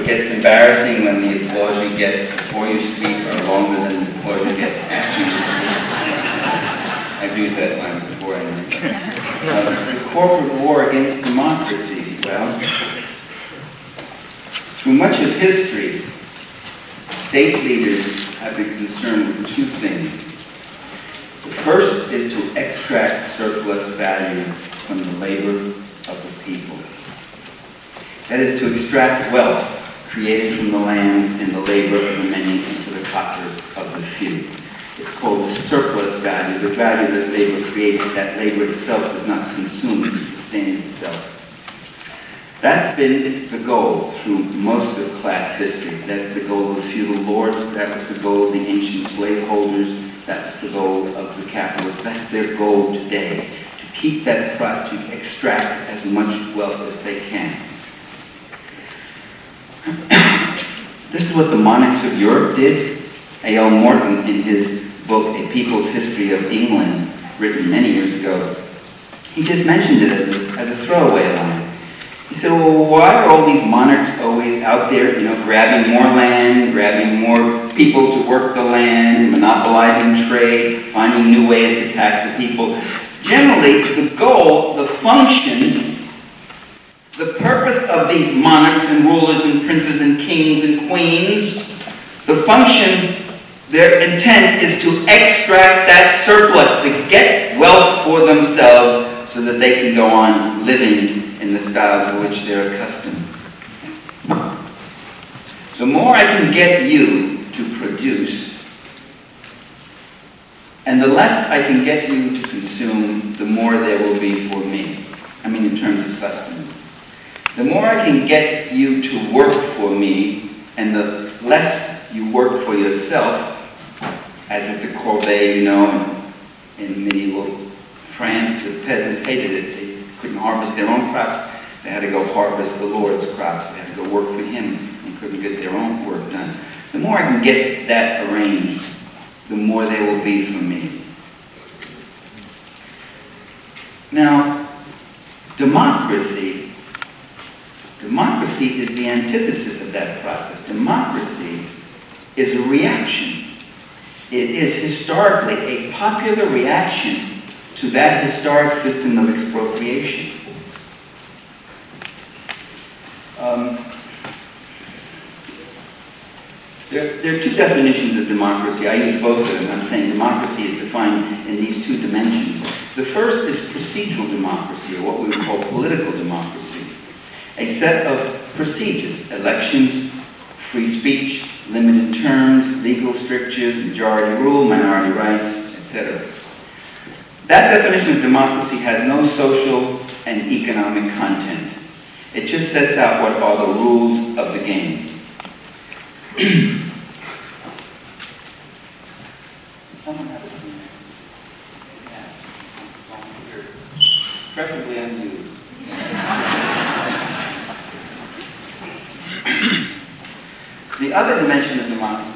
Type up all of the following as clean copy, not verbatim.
it gets embarrassing when the applause you get before you speak are longer than the applause you get after you speak. I've used that line before. The corporate war against democracy. Well, through much of history, state leaders have been concerned with two things. The first is to extract surplus value from the labor of the people. That is to extract wealth created from the land and the labor of the many into the coffers of the few. It's called the surplus value, the value that labor creates, that labor itself does not consume to sustain itself. That's been the goal through most of class history. That's the goal of the feudal lords, that was the goal of the ancient slaveholders, that was the goal of the capitalists. That's their goal today, to keep that to extract as much wealth as they can. This is what the monarchs of Europe did. A.L. Morton, in his book, A People's History of England, written many years ago, he just mentioned it as a throwaway line. He said, well, why are all these monarchs always out there, grabbing more land, grabbing more people to work the land, monopolizing trade, finding new ways to tax the people? Generally, the goal, the function, the purpose of these monarchs and rulers and princes and kings and queens, the function, their intent is to extract that surplus, to get wealth for themselves so that they can go on living in the style to which they're accustomed. The more I can get you to produce, and the less I can get you to consume, the more there will be for me. I mean, in terms of sustenance. The more I can get you to work for me, and the less you work for yourself, as with the corvée, in medieval France, the peasants hated it. They couldn't harvest their own crops. They had to go harvest the Lord's crops. They had to go work for him and couldn't get their own work done. The more I can get that arranged, the more there will be for me. Now, democracy is the antithesis of that process. Democracy is a reaction. It is historically a popular reaction to that historic system of expropriation. There are two definitions of democracy. I use both of them. I'm saying democracy is defined in these two dimensions. The first is procedural democracy, or what we would call political democracy. A set of procedures, elections, free speech, limited terms, legal strictures, majority rule, minority rights, etc. That definition of democracy has no social and economic content. It just sets out what are the rules of the game. Someone have it in there? Yeah. Preferably unused. The other dimension of democracy.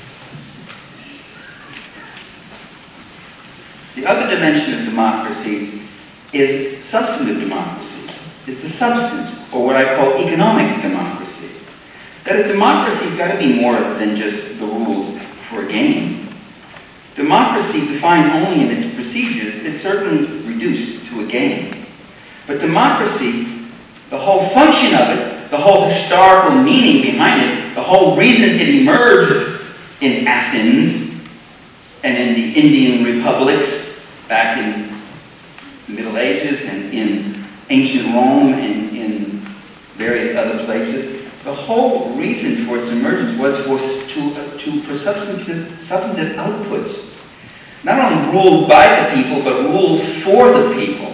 The other dimension of democracy is substantive democracy, is the substance, or what I call economic democracy. That is, democracy's got to be more than just the rules for a game. Democracy, defined only in its procedures, is certainly reduced to a game. But democracy, the whole function of it, the whole historical meaning behind it, the whole reason it emerged in Athens and in the Indian republics back in the Middle Ages and in ancient Rome and in various other places, the whole reason for its emergence was for substantive outputs. Not only ruled by the people, but ruled for the people.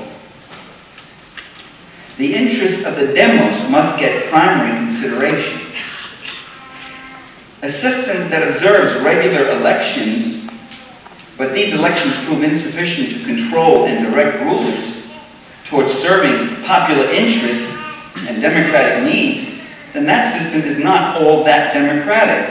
The interests of the demos must get primary consideration. A system that observes regular elections, but these elections prove insufficient to control and direct rulers towards serving popular interests and democratic needs, then that system is not all that democratic.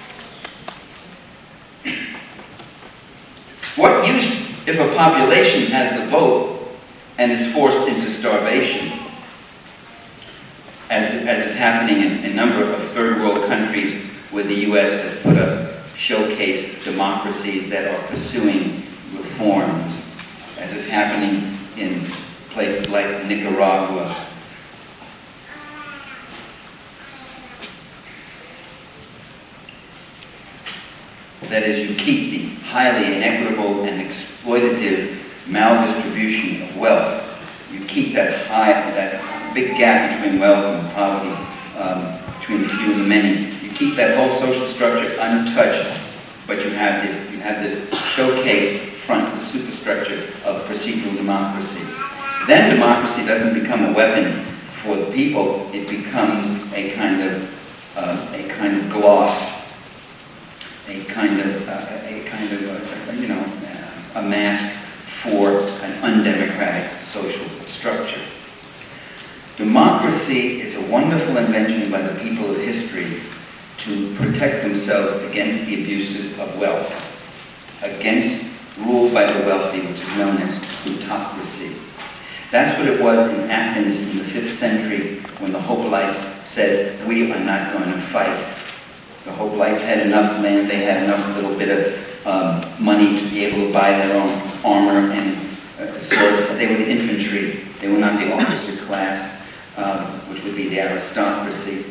What use if a population has the vote and is forced into starvation? as is happening in a number of third world countries where the U.S. has put up showcase democracies that are pursuing reforms, as is happening in places like Nicaragua. That is, you keep the highly inequitable and exploitative maldistribution of wealth. You keep that big gap between wealth and poverty, between the few and the many. You keep that whole social structure untouched, but you have this showcase front, the superstructure of procedural democracy. Then democracy doesn't become a weapon for the people; it becomes a kind of gloss. A mask for an undemocratic social structure. Democracy is a wonderful invention by the people of history to protect themselves against the abuses of wealth, against rule by the wealthy, which is known as plutocracy. That's what it was in Athens in the 5th century when the Hoplites said, "We are not going to fight." The Hoplites had enough land, they had enough little bit of money to be able to buy their own armor and swords, but they were the infantry. They were not the officer class, which would be the aristocracy.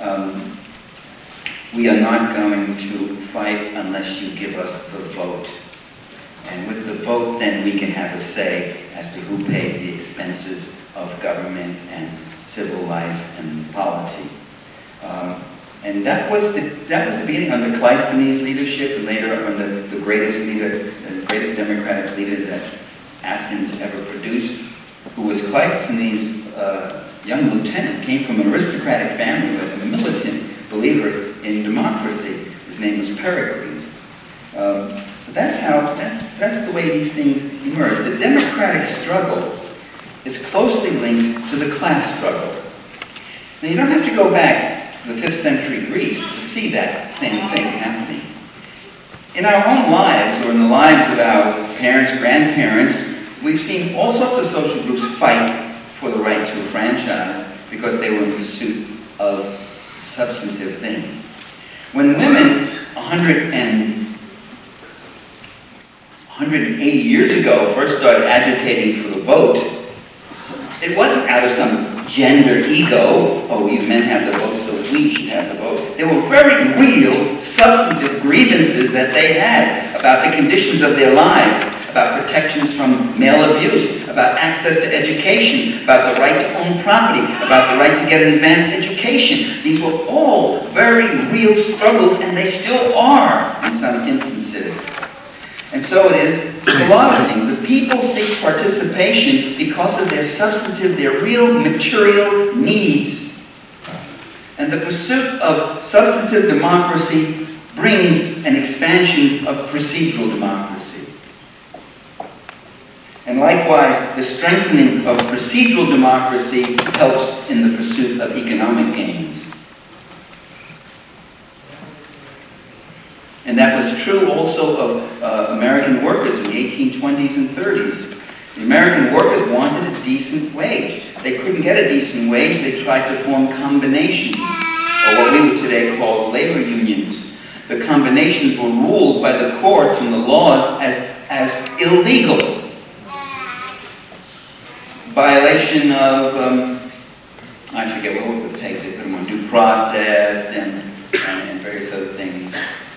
We are not going to fight unless you give us the vote. And with the vote, then we can have a say as to who pays the expenses of government and civil life and polity. And that was the beginning under Cleisthenes' leadership, and later under the greatest democratic leader that Athens ever produced, who was Cleisthenes' young lieutenant, came from an aristocratic family, but a militant believer in democracy. His name was Pericles. So that's the way these things emerge. The democratic struggle is closely linked to the class struggle. Now you don't have to go back to the 5th century Greece to see that same thing happening. In our own lives, or in the lives of our parents, grandparents, we've seen all sorts of social groups fight for the right to a franchise because they were in pursuit of substantive things. When women 180 years ago first started agitating for the vote, it wasn't out of some gender ego, "Oh, you men have the vote, so we should have the vote." There were very real, substantive grievances that they had about the conditions of their lives, about protections from male abuse, about access to education, about the right to own property, about the right to get an advanced education. These were all very real struggles, and they still are in some instances. And so it is with a lot of things. The people seek participation because of their substantive, their real material needs. And the pursuit of substantive democracy brings an expansion of procedural democracy. And likewise, the strengthening of procedural democracy helps in the pursuit of economic gains. And that was true also of American workers in the 1820s and 30s. The American workers wanted a decent wage. They couldn't get a decent wage. They tried to form combinations, or what we would today call labor unions. The combinations were ruled by the courts and the laws as illegal. Violation of, I forget what were the pegs. They put them on due process and various other things.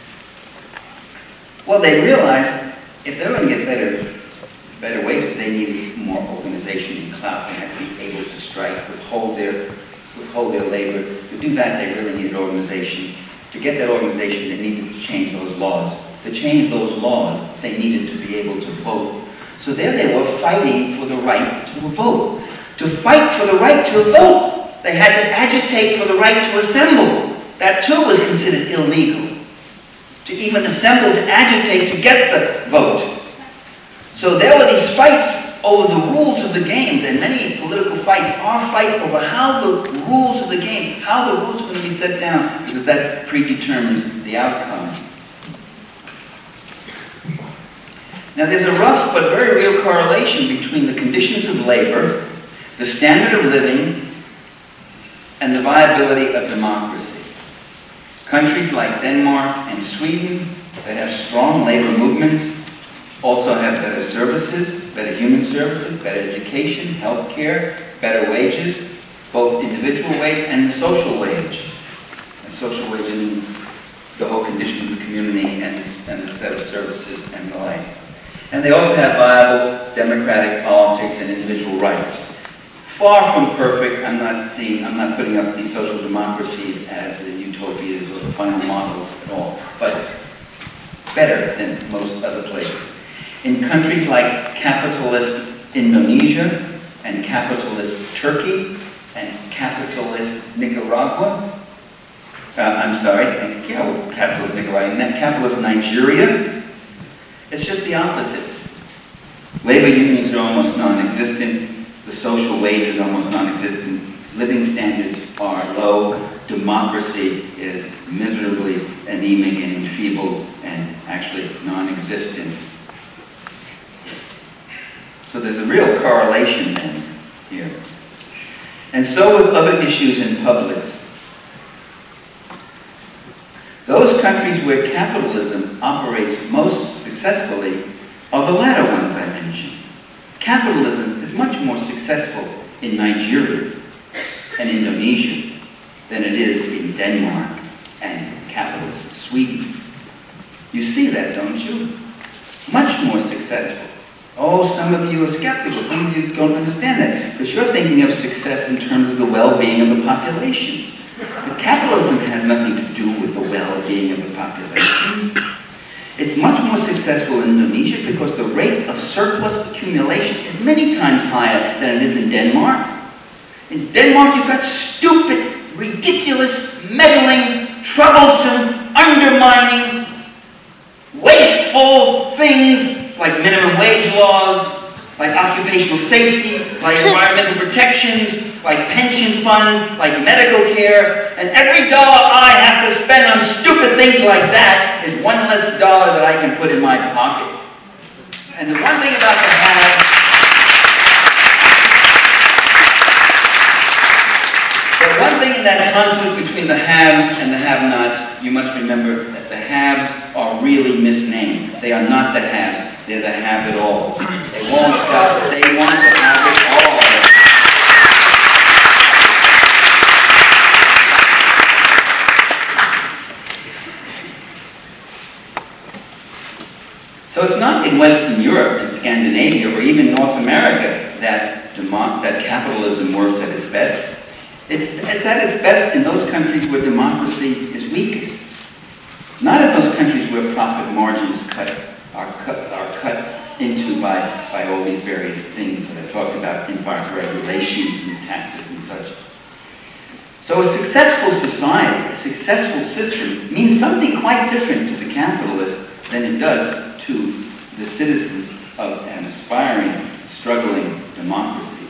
Well, they realized if they were going to get better wages, they needed more organization and clout. They had to be able to strike, withhold their labor. To do that, they really needed organization. To get that organization, they needed to change those laws. To change those laws, they needed to be able to vote. So there they were fighting for the right to vote. To fight for the right to vote, they had to agitate for the right to assemble. That too was considered illegal. To even assemble, to agitate, to get the vote. So there were these fights over the rules of the games, and many political fights are fights over how the rules of the games, how the rules are going to be set down, because that predetermines the outcome. Now there's a rough but very real correlation between the conditions of labor, the standard of living, and the viability of democracy. Countries like Denmark and Sweden that have strong labor movements also have better services, better human services, better education, health care, better wages, both individual wage and the social wage. And social wage in the whole condition of the community and the set of services and the like. And they also have viable democratic politics and individual rights. Far from perfect. I'm not putting up these social democracies as the utopias or the final models at all, but better than most other places. In countries like capitalist Indonesia and capitalist Turkey and capitalist Nicaragua, capitalist Nicaragua and capitalist Nigeria, it's just the opposite. Labor unions are almost non-existent. The social wage is almost non-existent. Living standards are low. Democracy is miserably anemic and enfeebled and actually non-existent. So there's a real correlation then here. And so with other issues in publics. Those countries where capitalism operates most successfully are the latter ones I mentioned. Capitalism is much more successful in Nigeria and Indonesia than it is in Denmark and capitalist Sweden. You see that, don't you? Much more successful. Oh, some of you are skeptical. Some of you don't understand that because you're thinking of success in terms of the well-being of the populations. But capitalism has nothing to do with the well-being of the populations. It's much more successful in Indonesia because the rate of surplus accumulation is many times higher than it is in Denmark. In Denmark, you've got stupid, ridiculous, meddling, troublesome, undermining, wasteful things like minimum wage laws, like occupational safety, like environmental protections, like pension funds, like medical care, and every dollar I have to spend on stupid things like that is one less dollar that I can put in my pocket. And the one thing about the haves, the one thing in that conflict between the haves and the have-nots, you must remember that the haves are really misnamed. They are not the haves. They're the have-it-alls. They won't stop. They want to have it all. So it's not in Western Europe and Scandinavia or even North America that capitalism works at its best. It's at its best in those countries where democracy is weakest. Not in those countries where profit margins are cut into by all these various things that I talked about, environmental regulations and taxes and such. So a successful society, a successful system, means something quite different to the capitalist than it does to the citizens of an aspiring, struggling democracy.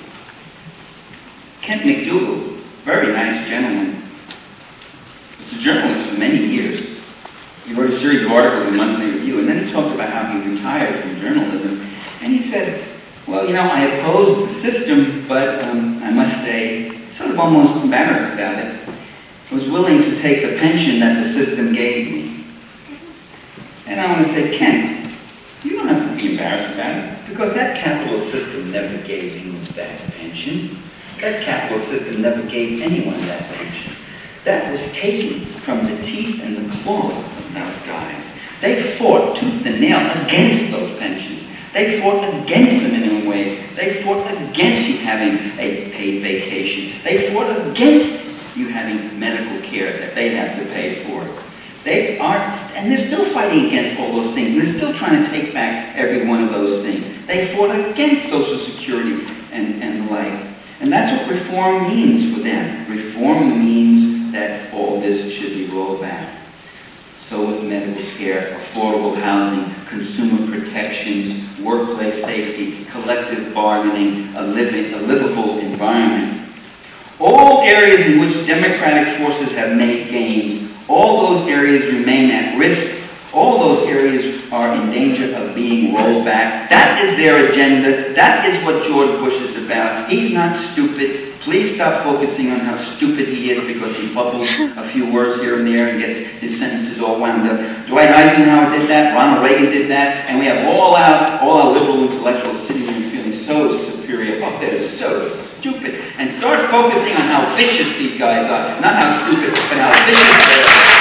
Kent McDougall, very nice gentleman, was a journalist for many years. He wrote a series of articles in Monthly Review, and then he talked about how he retired from journalism. And he said, well, I oppose the system, but I must say, sort of almost embarrassed about it. I was willing to take the pension that the system gave me. And I want to say, Ken, you don't have to be embarrassed about it, because that capitalist system never gave you that pension. That capitalist system never gave anyone that pension. That was taken from the teeth and the claws of those guys. They fought tooth and nail against those pensions. They fought against the minimum wage. They fought against you having a paid vacation. They fought against you having medical care that they have to pay for. They are, and they're still fighting against all those things. And they're still trying to take back every one of those things. They fought against Social Security and the like. And that's what reform means for them. Reform means that all this should be rolled back. So with medical care, affordable housing, consumer protections, workplace safety, collective bargaining, a livable environment. All areas in which democratic forces have made gains, all those areas remain at risk. All those areas are in danger of being rolled back. That is their agenda. That is what George Bush is about. He's not stupid. Please stop focusing on how stupid he is because he bubbles a few words here and there and gets his sentences all wound up. Dwight Eisenhower did that. Ronald Reagan did that. And we have all our liberal intellectuals sitting there feeling so superior. Oh, they're so stupid. And start focusing on how vicious these guys are. Not how stupid, but how vicious they are.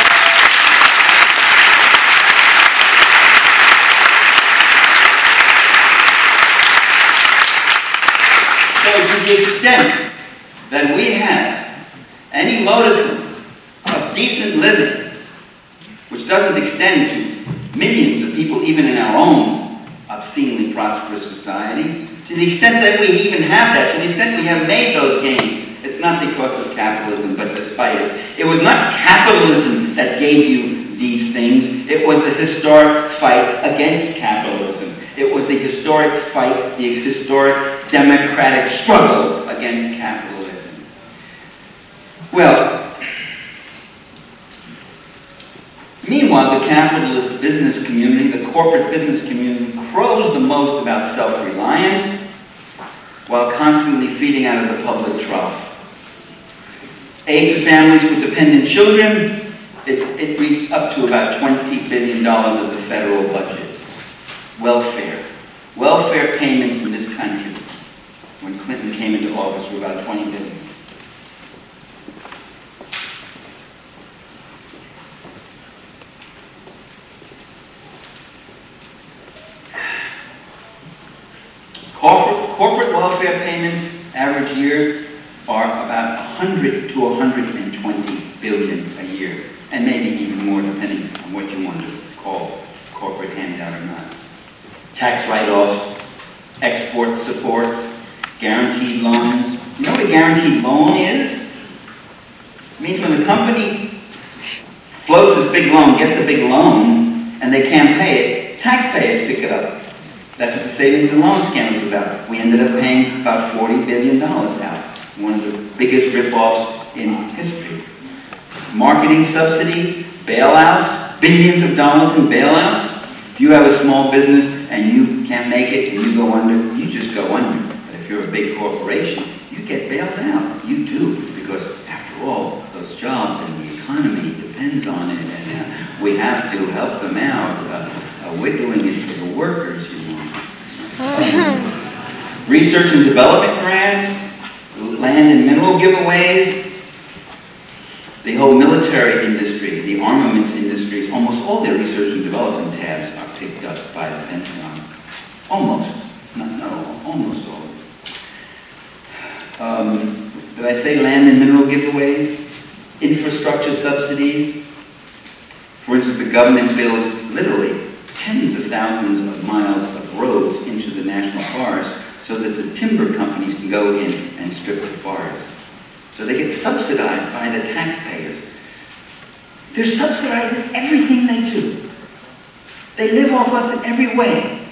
So to the extent that we have any modicum of decent living, which doesn't extend to millions of people even in our own obscenely prosperous society, to the extent that we even have that, to the extent we have made those gains, it's not because of capitalism, but despite it. It was not capitalism that gave you these things. It was the historic fight against capitalism. It was the historic fight, the historic democratic struggle against capitalism. Well, meanwhile, the capitalist business community, the corporate business community, crows the most about self-reliance while constantly feeding out of the public trough. Aid to families with dependent children, it reached up to about $20 billion of the federal budget. Welfare payments in this country, when Clinton came into office, were about $20 billion. Corporate welfare payments, average year, are about 100 to 120 billion a year, and maybe even more depending on what you want to call corporate handout or not. Tax write-offs, export supports, guaranteed loans. You know what a guaranteed loan is? It means when the company floats this big loan, gets a big loan, and they can't pay it, taxpayers pick it up. That's what the savings and loan scandal is about. We ended up paying about $40 billion out. One of the biggest rip-offs in history. Marketing subsidies, bailouts, billions of dollars in bailouts. If you have a small business and you can't make it and you go under, you just go under. But if you're a big corporation, you get bailed out. You do, because after all, those jobs and the economy depends on it, and we have to help them out. We're doing it for the workers, you know. Research and development grants, land and mineral giveaways, the whole military industry, the armaments industries, almost all their research and development tabs are picked up by the Pentagon. Almost. Not all. Almost all. Did I say land and mineral giveaways? Infrastructure subsidies. For instance, the government builds literally tens of thousands of miles of roads into the national forest so that the timber companies can go in and strip the forest. So they get subsidized by the taxpayers. They're subsidizing everything they do. They live off us in every way.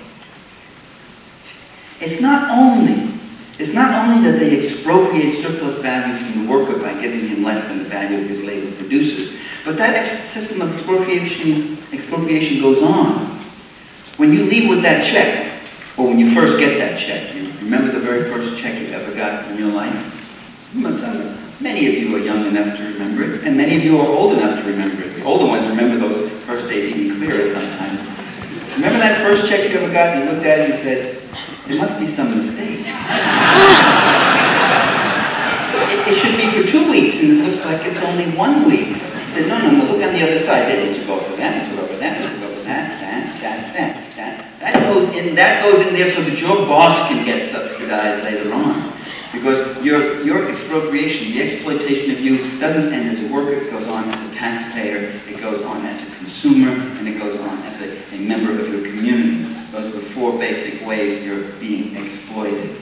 It's not only that they expropriate surplus value from the worker by giving him less than the value of his labor produces, but that system of expropriation goes on. When you leave with that check, or when you first get that check, you remember the very first check you ever got in your life? Many of you are young enough to remember it, and many of you are old enough to remember it. The older ones remember those first days even clearer sometimes. Remember that first check you ever got, and you looked at it and you said, there must be some mistake. It should be for 2 weeks, and it looks like it's only 1 week. You said, no, look on the other side. They didn't go for that, you go for that, you go for that. That goes in there so that your boss can get subsidized later on. Because your expropriation, the exploitation of you, doesn't end as a worker. It goes on as a taxpayer, it goes on as a consumer, and it goes on as a member of your community. Those are the 4 basic ways you're being exploited.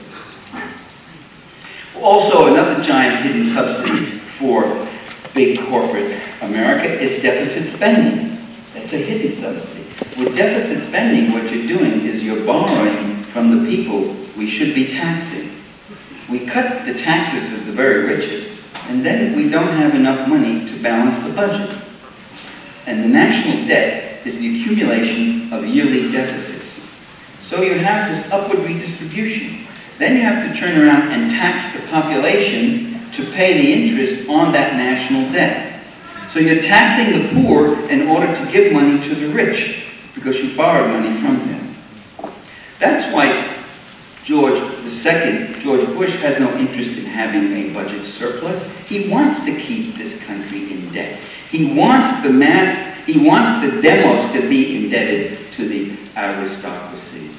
Also, another giant hidden subsidy for big corporate America is deficit spending. That's a hidden subsidy. With deficit spending, what you're doing is you're borrowing from the people we should be taxing. We cut the taxes of the very richest, and then we don't have enough money to balance the budget. And the national debt debt is the accumulation of yearly deficits. So you have this upward redistribution. Then you have to turn around and tax the population to pay the interest on that national debt. So you're taxing the poor in order to give money to the rich, because you borrowed money from them. That's why George Bush, has no interest in having a budget surplus. He wants to keep this country in debt. He wants the demos to be indebted to the aristocracy.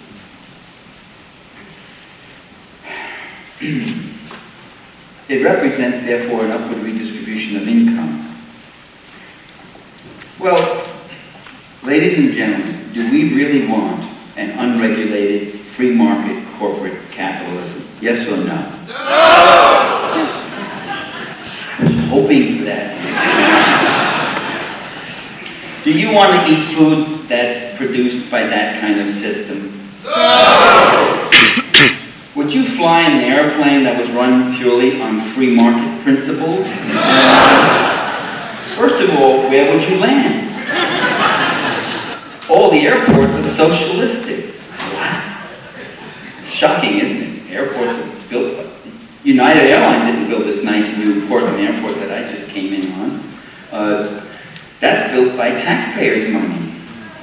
It represents, therefore, an upward redistribution of income. Well, ladies and gentlemen, do we really want an unregulated, free market corporate capitalism? Yes or no? No! I was hoping for that. Do you want to eat food that's produced by that kind of system? No! Would you fly in an airplane that was run purely on free market principles? No! First of all, where would you land? All the airports are socialistic. Wow. It's shocking, isn't it? Airports are built. United Airlines didn't build this nice new Portland airport that I just came in on. That's built by taxpayers' money.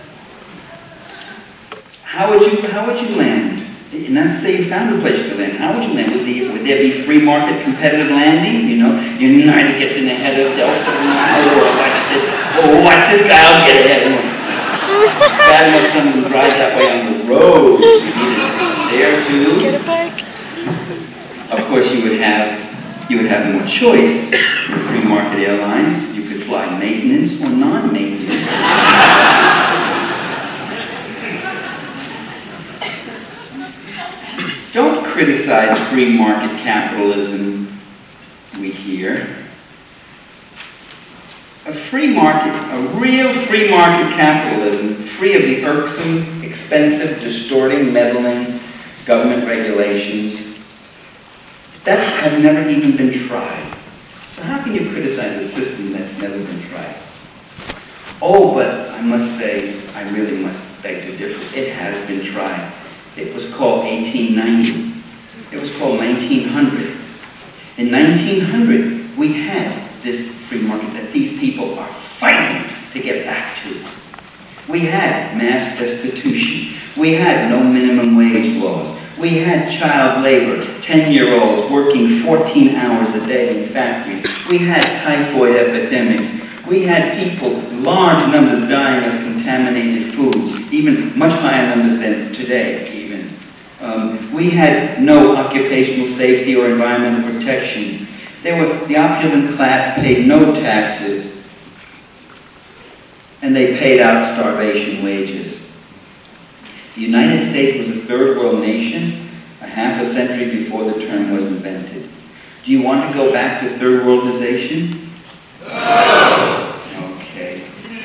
How would you land? And let's say you found a place to land. How would you land? Would there be free market competitive landing? You know, United gets in ahead of Delta. Oh, watch this guy, I'll get ahead of him. It's bad enough someone drives that way on the road. You need it there too. Get a bike. Of course, you would have more choice with free market airlines. You could fly maintenance or non-maintenance. Don't criticize free market capitalism, we hear. A real free market capitalism, free of the irksome, expensive, distorting, meddling government regulations, that has never even been tried. So how can you criticize a system that's never been tried? Oh, but I must say, I really must beg to differ. It has been tried. It was called 1890. It was called 1900. In 1900, we had this free market that these people are fighting to get back to. We had mass destitution. We had no minimum wage laws. We had child labor, 10-year-olds working 14 hours a day in factories. We had typhoid epidemics. We had people, large numbers dying of contaminated foods, even much higher numbers than today, even. We had no occupational safety or environmental protection. The opulent class paid no taxes, and they paid out starvation wages. The United States was a third world nation a half a century before the term was invented. Do you want to go back to third worldization? No! Okay.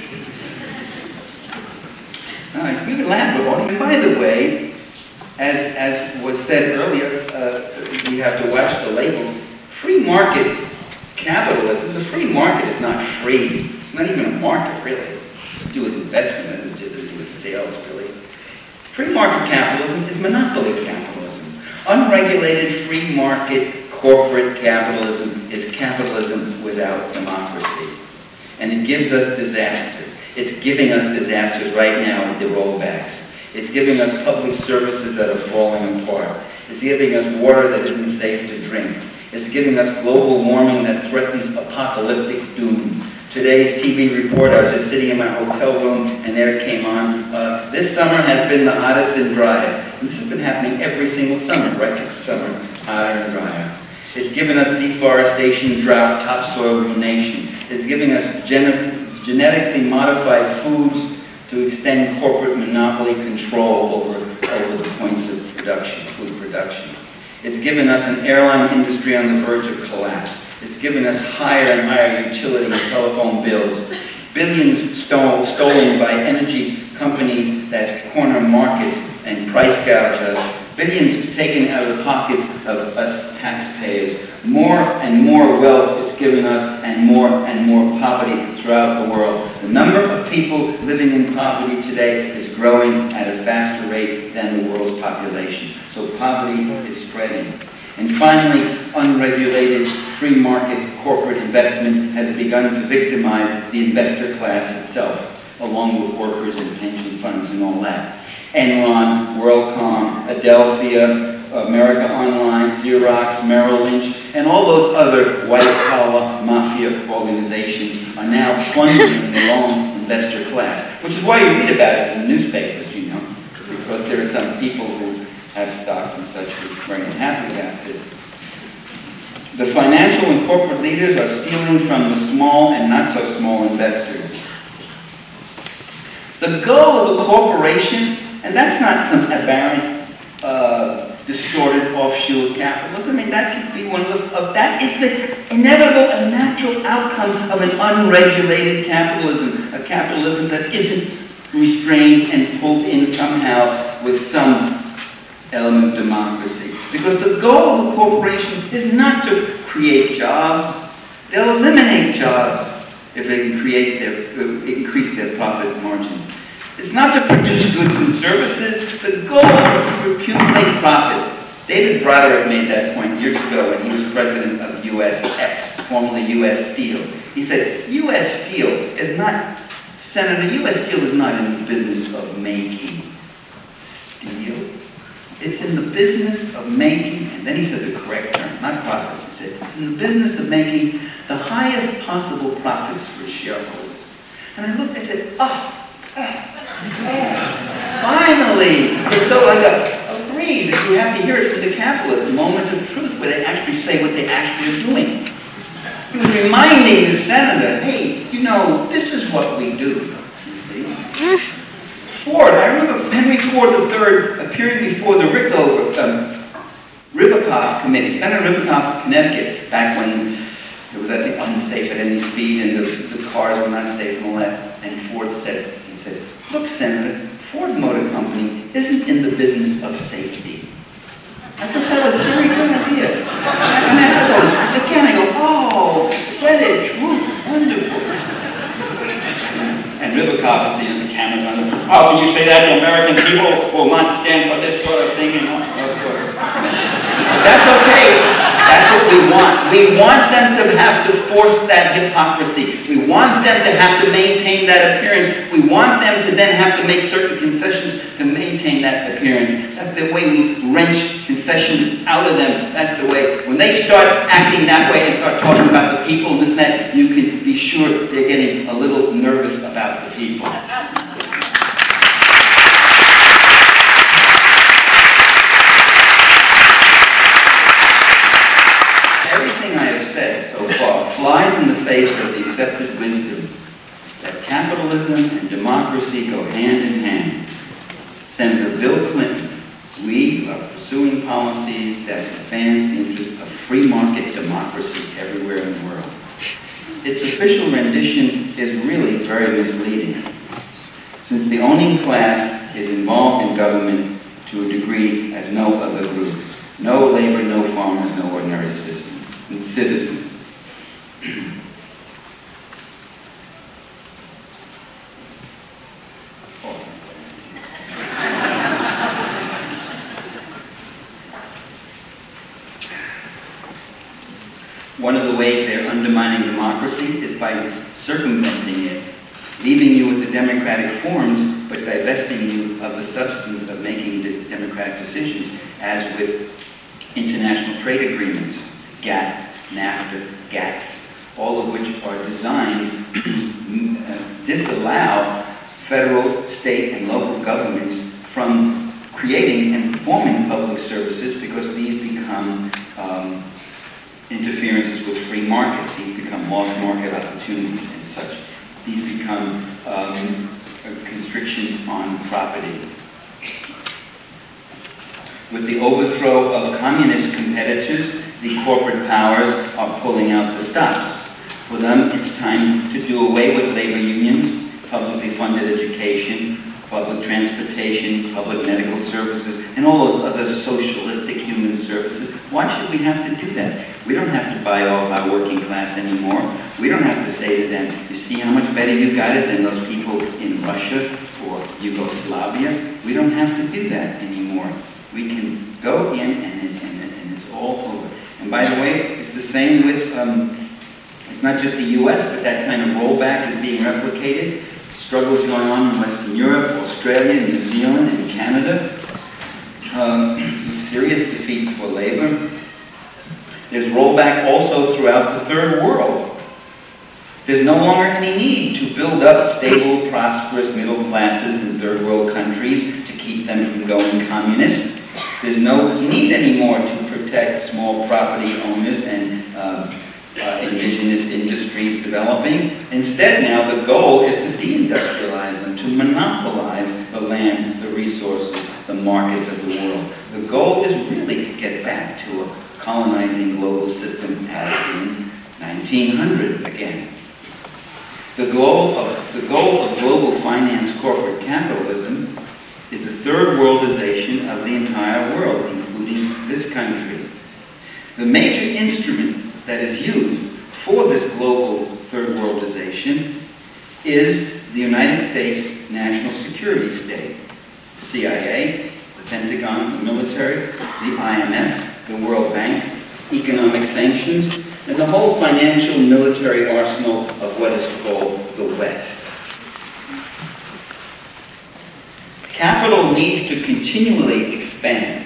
All right, you can laugh about it. And by the way, as was said earlier, we have to watch the labels. Free market capitalism, the free market is not free. It's not even a market, really. It's to do with investment and to do with sales, really. Free market capitalism is monopoly capitalism. Unregulated free market corporate capitalism is capitalism without democracy. And it gives us disaster. It's giving us disasters right now with the rollbacks. It's giving us public services that are falling apart. It's giving us water that isn't safe to drink. It's giving us global warming that threatens apocalyptic doom. Today's TV report, I was just sitting in my hotel room and there it came on. This summer has been the hottest and driest. And this has been happening every single summer, right? Next summer, hotter and drier. It's given us deforestation, drought, topsoil ruination. It's giving us genetically modified foods to extend corporate monopoly control over the points of production, food production. It's given us an airline industry on the verge of collapse. It's given us higher and higher utility and telephone bills. Billions stolen by energy companies that corner markets and price gouge us. Billions taken out of the pockets of us taxpayers. More and more wealth it's given us and more poverty throughout the world. The number of people living in poverty today is growing at a faster rate than the world's population. So poverty is spreading. And finally, unregulated free market corporate investment has begun to victimize the investor class itself, along with workers and pension funds and all that. Enron, WorldCom, Adelphia, America Online, Xerox, Merrill Lynch, and all those other white-collar mafia organizations are now plundering their own investor class, which is why you read about it in the newspapers, you know, because there are some people who have stocks and such who are very unhappy about this. The financial and corporate leaders are stealing from the small and not so small investors. The goal of a corporation, and that's not some aberrant, distorted offshoot capitalism. I mean, that could be one of that is the inevitable and natural outcome of an unregulated capitalism, a capitalism that isn't restrained and pulled in somehow with some element of democracy. Because the goal of a corporation is not to create jobs. They'll eliminate jobs if they can increase their profit margin. It's not to produce goods and services. The goal is to accumulate profits. David Broderick made that point years ago when he was president of USX, formerly US Steel. He said, US Steel is not, Senator, US Steel is not in the business of making steel. It's in the business of making, and then he said the correct term, not profits. He said, it's in the business of making the highest possible profits for shareholders. And I looked, I said, finally! So I agree that you have to hear it from the capitalists, the moment of truth where they actually say what they actually are doing. He was reminding the senator, hey, you know, this is what we do, you see. Ford, I remember Henry Ford III appearing before the Ribicoff Committee, Senator Ribicoff of Connecticut, back when it was, I think, unsafe at any speed and the cars were not safe and all that. And Ford said, he said, look, Senator, Ford Motor Company isn't in the business of safety. I thought that was a very good idea. And I thought, again, I go, oh, said it, truth, wonderful. And Ribicoff is, the camera's on the, how can you say that? The American people will not stand for this sort of thing and all sort of. That's okay. That's what we want. We want them to have to force that hypocrisy. We want them to have to maintain that appearance. We want them to then have to make certain concessions to maintain that appearance. That's the way we wrench concessions out of them. That's the way. When they start acting that way and start talking about the people and this and that, you can be sure they're getting a little nervous about the people. Flies in the face of the accepted wisdom that capitalism and democracy go hand in hand. Senator Bill Clinton, we are pursuing policies that advance the interests of free market democracy everywhere in the world. Its official rendition is really very misleading, since the owning class is involved in government to a degree as no other group. No labor, no farmers, no ordinary citizens. One of the ways they're undermining democracy is by circumventing it, leaving you with the democratic forms, but divesting you of the substance of making the democratic decisions, as with international trade agreements, GATT, NAFTA, GATS, all of which are designed to disallow federal, state, and local governments from creating and performing public services because these become interferences with free market. These become lost market opportunities and such. These become constrictions on property. With the overthrow of communist competitors, the corporate powers are pulling out the stops. For them, it's time to do away with labor unions, publicly funded education, public transportation, public medical services, and all those other socialistic human services. Why should we have to do that? We don't have to buy off our working class anymore. We don't have to say to them, you see how much better you got it than those people in Russia or Yugoslavia? We don't have to do that anymore. We can go in and it's all over. And by the way, it's the same with, it's not just the US, but that kind of rollback is being replicated. Struggles going on in Western Europe, Australia, New Zealand, and Canada. Serious defeats for labor. There's rollback also throughout the third world. There's no longer any need to build up stable, prosperous middle classes in third world countries to keep them from going communist. There's no need anymore to protect small property owners and indigenous industries developing. Instead now the goal is to deindustrialize them, to monopolize the land, the resources, the markets of the world. The goal is really to get back to a colonizing global system as in 1900 again. The goal of global finance corporate capitalism is the third worldization of the entire world, including this country. The major instrument that is used for this global third worldization is the United States national security state. The CIA, the Pentagon, the military, the IMF, the World Bank, economic sanctions, and the whole financial military arsenal of what is called the West. Capital needs to continually expand.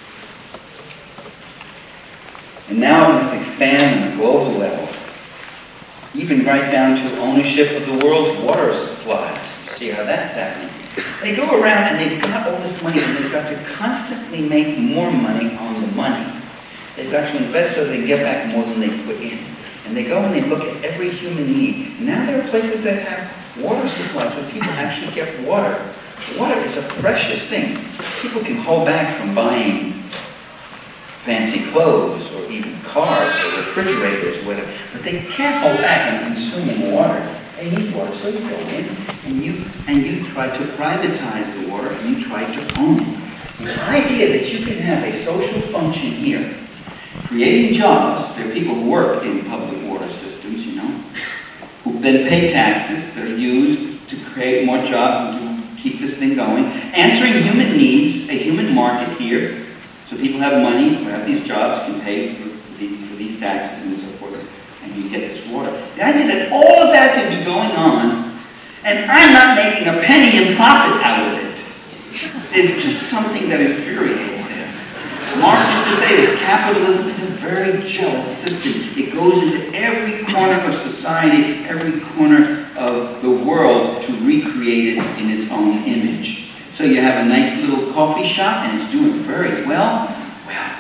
And now it must expand on a global level, even right down to ownership of the world's water supplies. See how that's happening. They go around and they've got all this money and they've got to constantly make more money on the money. They've got to invest so they can get back more than they put in. And they go and they look at every human need. Now there are places that have water supplies where people actually get water. Water is a precious thing. People can hold back from buying fancy clothes or even cars or refrigerators or whatever, but they can't hold back on consuming water. They need water, so you go in and you try to privatize the water and you try to own it. The idea that you can have a social function here, creating jobs. There are people who work in public water systems, you know, who then pay taxes that are used to create more jobs and to keep this thing going, answering human needs, a human market here, so people have money, who have these jobs, can pay for these taxes and so forth, and you get this water. The idea that all of that could be going on, and I'm not making a penny in profit out of it, is just something that infuriates them. Marx used to say that capitalism is a very jealous system. It goes into every corner of society, every corner of the world to recreate it in its own image. So you have a nice little coffee shop and it's doing very well. Well,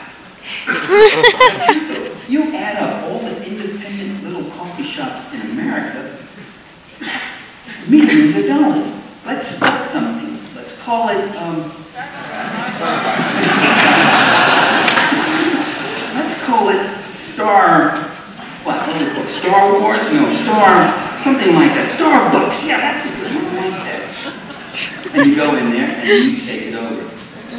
you add up all the independent little coffee shops in America, that's millions of dollars. Let's start something. Let's call it, let's call it Star, what do you call it? Star Wars? No, Star, something like that. Starbucks, yeah, that's a good one right there. And you go in there and you take it over.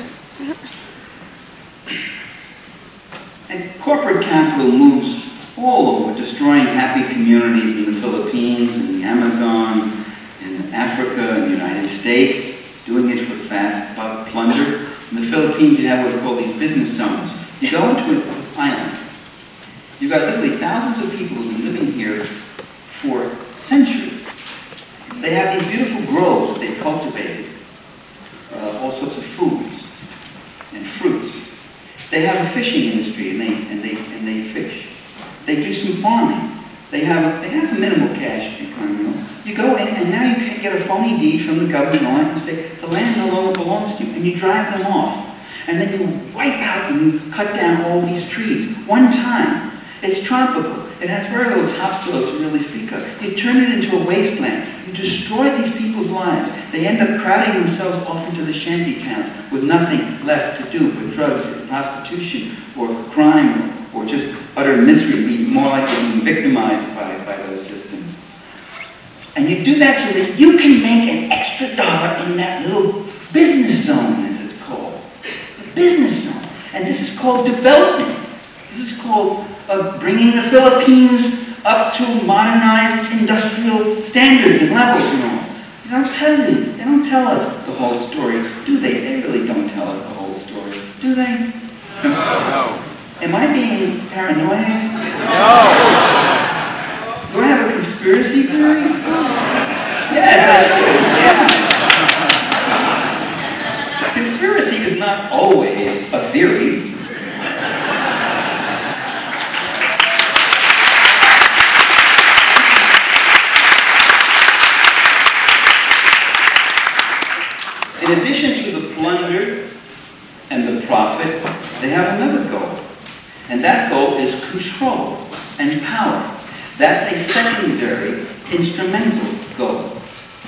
And corporate capital moves all over, destroying happy communities in the Philippines, in the Amazon, in Africa, in the United States, doing it for fast plunder. In the Philippines, you have what are called these business zones. You go into this island. You've got literally thousands of people who've been living here for centuries. They have these beautiful groves they've cultivated, all sorts of foods and fruits. They have a fishing industry and they fish. They do some farming. They have a minimal cash economy. You go in and now you can get a phony deed from the government and say the land no longer belongs to you, and you drive them off. And then you wipe out and you cut down all these trees. One time. It's tropical. It has very little topsoil to really speak of. You turn it into a wasteland. You destroy these people's lives. They end up crowding themselves off into the shanty towns with nothing left to do but drugs and prostitution or crime or just utter misery, being more likely being victimized by those systems. And you do that so that you can make an extra dollar in that little business zone, as it's called. The business zone. And this is called development. This is called bringing the Philippines up to modernized industrial standards and levels, you know. They don't tell you. They don't tell us the whole story, do they? They really don't tell us the whole story, do they? No. Am I being paranoid? No. Do I have a conspiracy theory? Yes, I do. Conspiracy is not always a theory. In addition to the plunder and the profit, they have another goal. And that goal is control and power. That's a secondary, instrumental goal.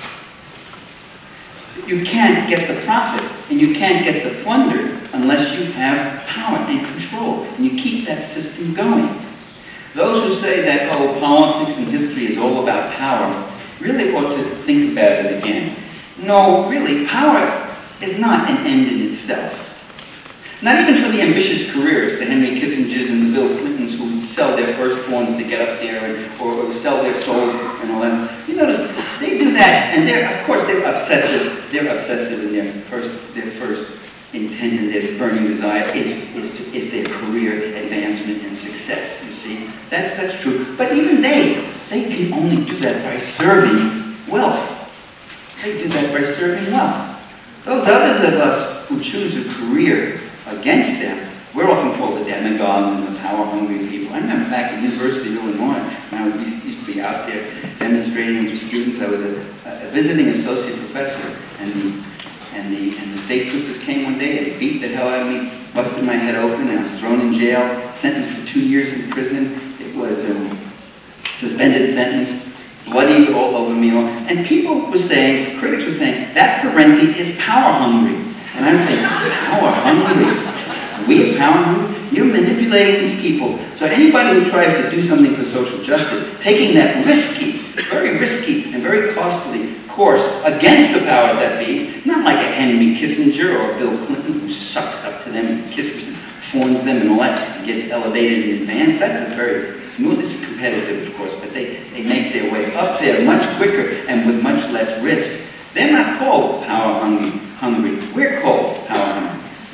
You can't get the profit and you can't get the plunder unless you have power and control. And you keep that system going. Those who say that, oh, politics and history is all about power, really ought to think about it again. No, really, power is not an end in itself. Not even for the ambitious careers, the Henry Kissingers and the Bill Clintons who would sell their firstborns to get up there or sell their souls and all that. You notice, they do that, and of course they're obsessive. They're obsessive in their first intent and their burning desire is their career advancement and success, you see. That's true. But even they can only do that by serving wealth. They do that by serving wealth. Those others of us who choose a career against them, we're often called the demagogues and the power-hungry people. I remember back at University of Illinois, when I used to be out there demonstrating with students. I was a visiting associate professor, and the state troopers came one day and beat the hell out of me, busted my head open, and I was thrown in jail, sentenced to 2 years in prison. It was a suspended sentence. Bloody all over me. And people were saying, critics were saying, that Parenti is power hungry. And I'm saying, power hungry? We power hungry? You're manipulating these people. So anybody who tries to do something for social justice, taking that risky, very risky and very costly course against the powers that be, not like a Henry Kissinger or a Bill Clinton who sucks up to them and kisses and fawns them and all that and gets elevated in advance. That's a very smooth, it's competitive of course, but they make their way up there much quicker and with much less risk. They're not called power hungry. We're called power hungry.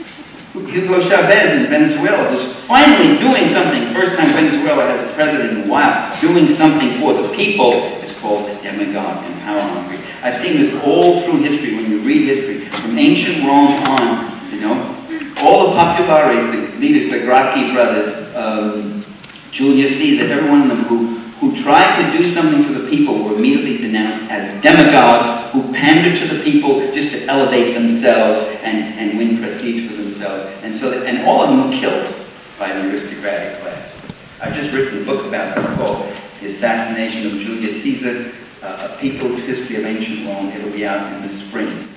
Hugo Chavez in Venezuela, who's finally doing something, first time Venezuela has a president in a while, doing something for the people, is called a demagogue and power hungry. I've seen this all through history, when you read history, from ancient Rome on, you know. All the populares, the leaders, the Gracchi brothers, Julius Caesar, every one of them who tried to do something for the people were immediately denounced as demagogues who pandered to the people just to elevate themselves and win prestige for themselves. And all of them were killed by the aristocratic class. I've just written a book about this called The Assassination of Julius Caesar, A People's History of Ancient Rome. It'll be out in the spring.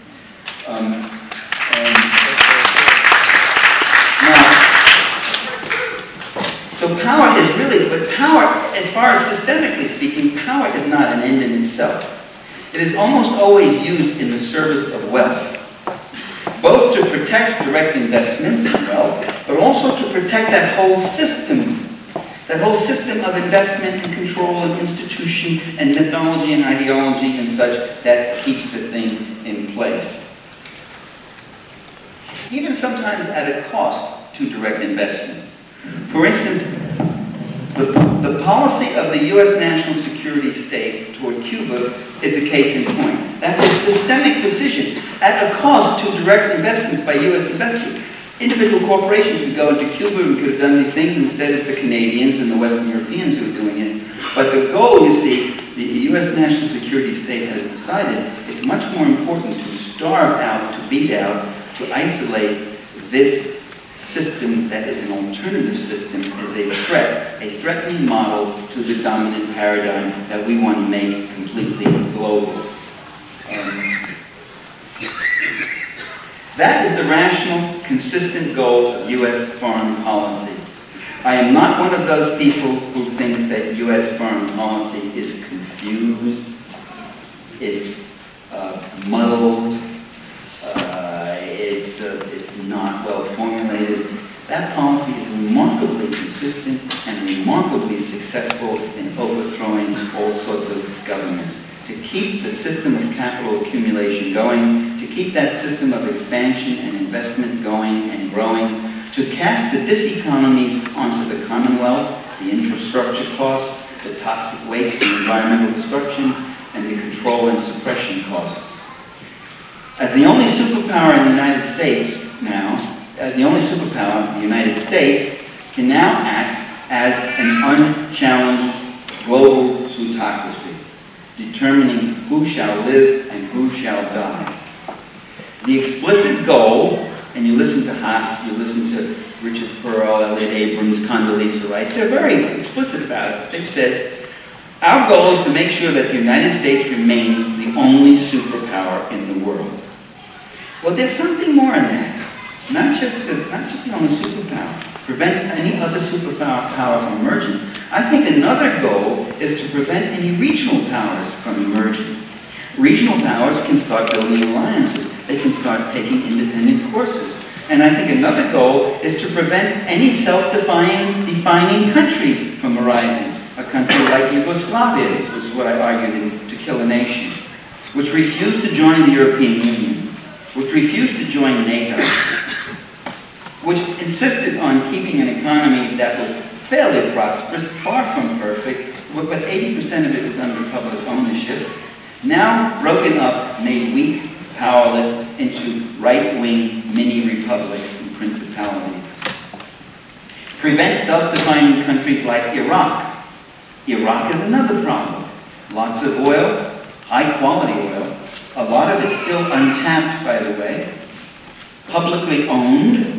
So power is really, but power, as far as systemically speaking, power is not an end in itself. It is almost always used in the service of wealth, both to protect direct investments in wealth, but also to protect that whole system of investment and control and institution and mythology and ideology and such that keeps the thing in place. Even sometimes at a cost to direct investment. For instance, the policy of the U.S. national security state toward Cuba is a case in point. That's a systemic decision at a cost to direct investments by U.S. investors. Individual corporations could go into Cuba and could have done these things. Instead, it's the Canadians and the Western Europeans who are doing it. But the goal, you see, the U.S. national security state has decided it's much more important to starve out, to beat out, to isolate this system that is an alternative system as a threat, a threatening model to the dominant paradigm that we want to make completely global. That is the rational, consistent goal of U.S. foreign policy. I am not one of those people who thinks that U.S. foreign policy is confused, it's muddled, it's not well formulated. That policy is remarkably consistent and remarkably successful in overthrowing all sorts of governments. To keep the system of capital accumulation going, to keep that system of expansion and investment going and growing, to cast the diseconomies onto the Commonwealth, the infrastructure costs, the toxic waste and environmental destruction, and the control and suppression costs. As the only superpower in the United States now, the United States can now act as an unchallenged global plutocracy, determining who shall live and who shall die. The explicit goal, and you listen to Haas, you listen to Richard Pearl, Elliot Abrams, Condoleezza Rice, they're very explicit about it. They've said, our goal is to make sure that the United States remains the only superpower in the world. Well, there's something more in that. Not just the only superpower. Prevent any other superpower from emerging. I think another goal is to prevent any regional powers from emerging. Regional powers can start building alliances. They can start taking independent courses. And I think another goal is to prevent any self-defining countries from arising. A country like Yugoslavia, which is what I argued in To Kill a Nation, which refused to join the European Union, which refused to join NATO, which insisted on keeping an economy that was fairly prosperous, far from perfect, but 80% of it was under public ownership, now broken up, made weak, powerless, into right-wing mini-republics and principalities. Prevent self-defining countries like Iraq. Iraq is another problem. Lots of oil, high-quality oil. A lot of it still untapped, by the way. Publicly owned.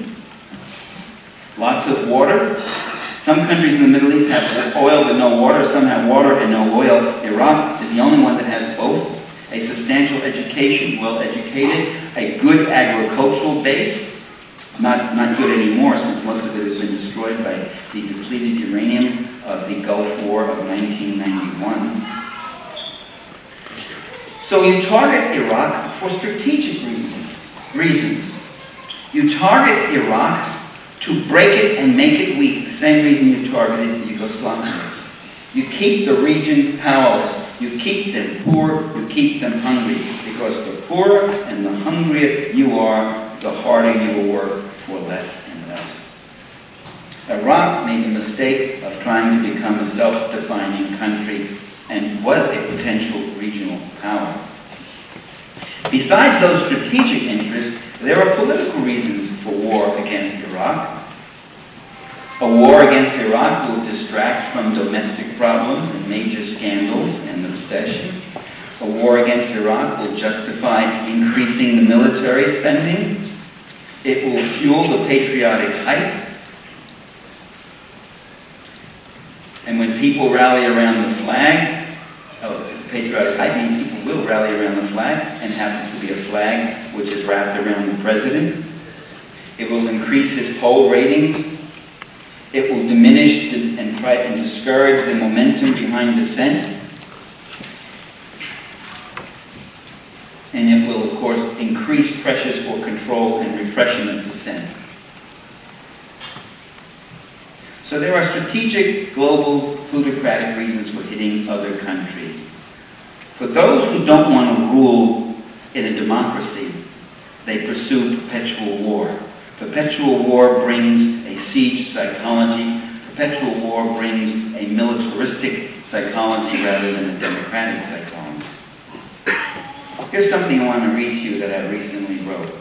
Lots of water. Some countries in the Middle East have oil but no water. Some have water and no oil. Iraq is the only one that has both. A substantial education, well-educated. A good agricultural base. Not good anymore since most of it has been destroyed by the depleted uranium of the Gulf War of 1991. So you target Iraq for strategic reasons. You target Iraq to break it and make it weak, the same reason you targeted Yugoslavia. You keep the region powerless. You keep them poor, you keep them hungry, because the poorer and the hungrier you are, the harder you will work for less and less. Iraq made the mistake of trying to become a self-defining country and was a potential regional power. Besides those strategic interests, there are political reasons for war against Iraq. A war against Iraq will distract from domestic problems and major scandals and the recession. A war against Iraq will justify increasing the military spending. It will fuel the patriotic hype. And when people rally around the flag, patriotic hype means people will rally around the flag, and happens to be a flag which is wrapped around the president. It will increase his poll ratings. It will diminish and try and discourage the momentum behind dissent. And it will, of course, increase pressures for control and repression of dissent. So there are strategic, global, plutocratic reasons for hitting other countries. For those who don't want to rule in a democracy, they pursue perpetual war. Perpetual war brings a siege psychology. Perpetual war brings a militaristic psychology rather than a democratic psychology. Here's something I want to read to you that I recently wrote.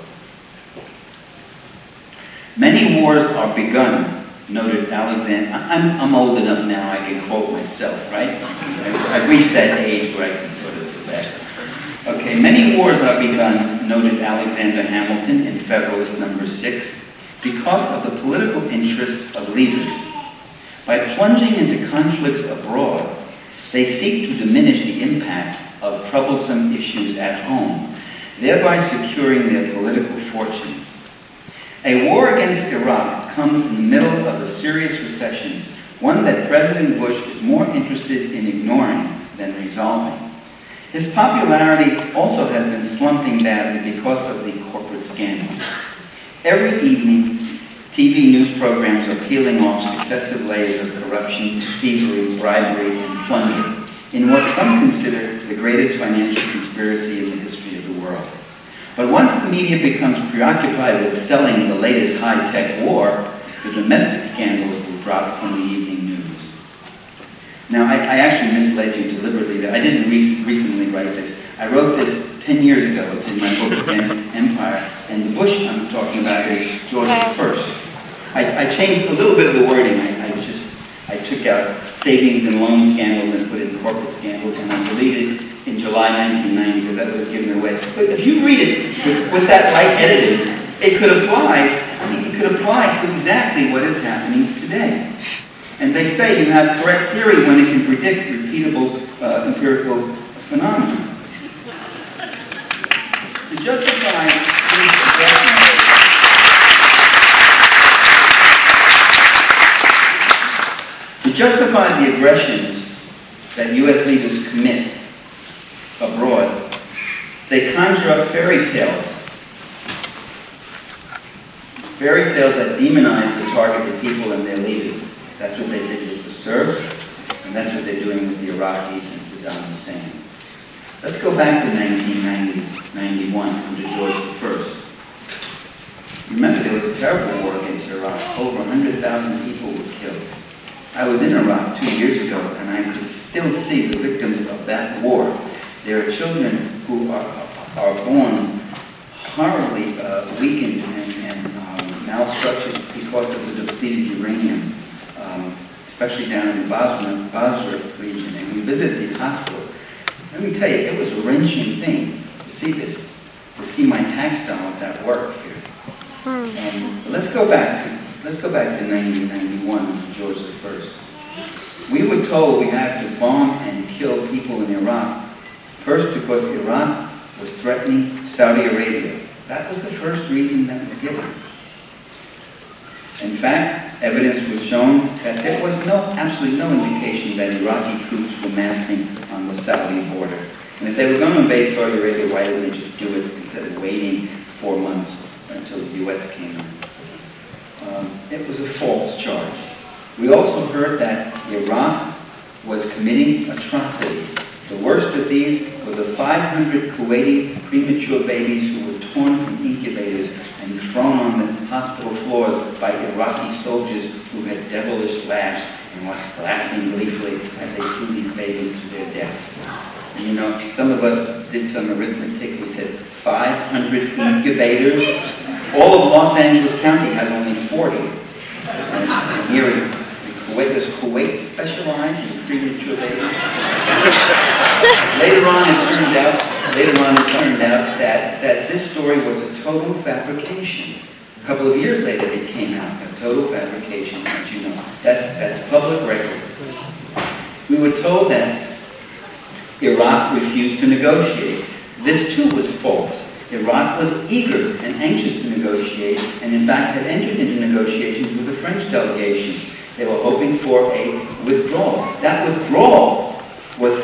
Many wars are begun, noted Alexander. I'm old enough now I can quote myself, right? I've reached that age where I can sort of do that. Okay, many wars are begun, noted Alexander Hamilton in Federalist No. 6, because of the political interests of leaders. By plunging into conflicts abroad, they seek to diminish the impact of troublesome issues at home, thereby securing their political fortunes. A war against Iraq comes in the middle of a serious recession, one that President Bush is more interested in ignoring than resolving. His popularity also has been slumping badly because of the corporate scandals. Every evening, TV news programs are peeling off successive layers of corruption, thievery, bribery, and plunder in what some consider the greatest financial conspiracy in the history of the world. But once the media becomes preoccupied with selling the latest high-tech war, the domestic scandals will drop from the evening news. Now, I actually misled you deliberately. I didn't recently write this. I wrote this 10 years ago. It's in my book, Against Empire. And the Bush I'm talking about is George I. I changed a little bit of the wording. I took out savings and loan scandals and put in corporate scandals, and I deleted in July 1990 because that would have given it away. But if you read it with that light editing, it could apply to exactly what is happening today. And they say you have correct theory when it can predict repeatable empirical phenomena. To justify the aggressions that U.S. leaders commit abroad, they conjure up fairy tales. Fairy tales that demonize the targeted people and their leaders. That's what they did with the Serbs, and that's what they're doing with the Iraqis and Saddam Hussein. Let's go back to 1990-91 under George I. Remember, there was a terrible war against Iraq. Over 100,000 people were killed. I was in Iraq 2 years ago, and I could still see the victims of that war. There are children who are born horribly weakened and malstructured because of the depleted uranium, especially down in the Basra region. And we visit these hospitals. Let me tell you, it was a wrenching thing to see this, to see my tax dollars at work here. And let's go back to 1991, George I. We were told we had to bomb and kill people in Iraq. First, because Iraq was threatening Saudi Arabia. That was the first reason that was given. In fact, evidence was shown that there was absolutely no indication that Iraqi troops were massing on the Saudi border. And if they were going to invade Saudi Arabia, why didn't they just do it instead of waiting 4 months until the U.S. came in? It was a false charge. We also heard that Iraq was committing atrocities. The worst of these were the 500 Kuwaiti premature babies who were torn from incubators and thrown on the hospital floors by Iraqi soldiers who had devilish laughs and were laughing gleefully as they threw these babies to their deaths. And you know, some of us did some arithmetic. We said 500 incubators. All of Los Angeles County has only 40. And here in Kuwait, does Kuwait specialize in premature babies? Later on, it turned out that this story was a total fabrication. A couple of years later, it came out, a total fabrication, as you know. That's public record. We were told that Iraq refused to negotiate. This too was false. Iraq was eager and anxious to negotiate, and in fact had entered into negotiations with the French delegation. They were hoping for a withdrawal. That withdrawal was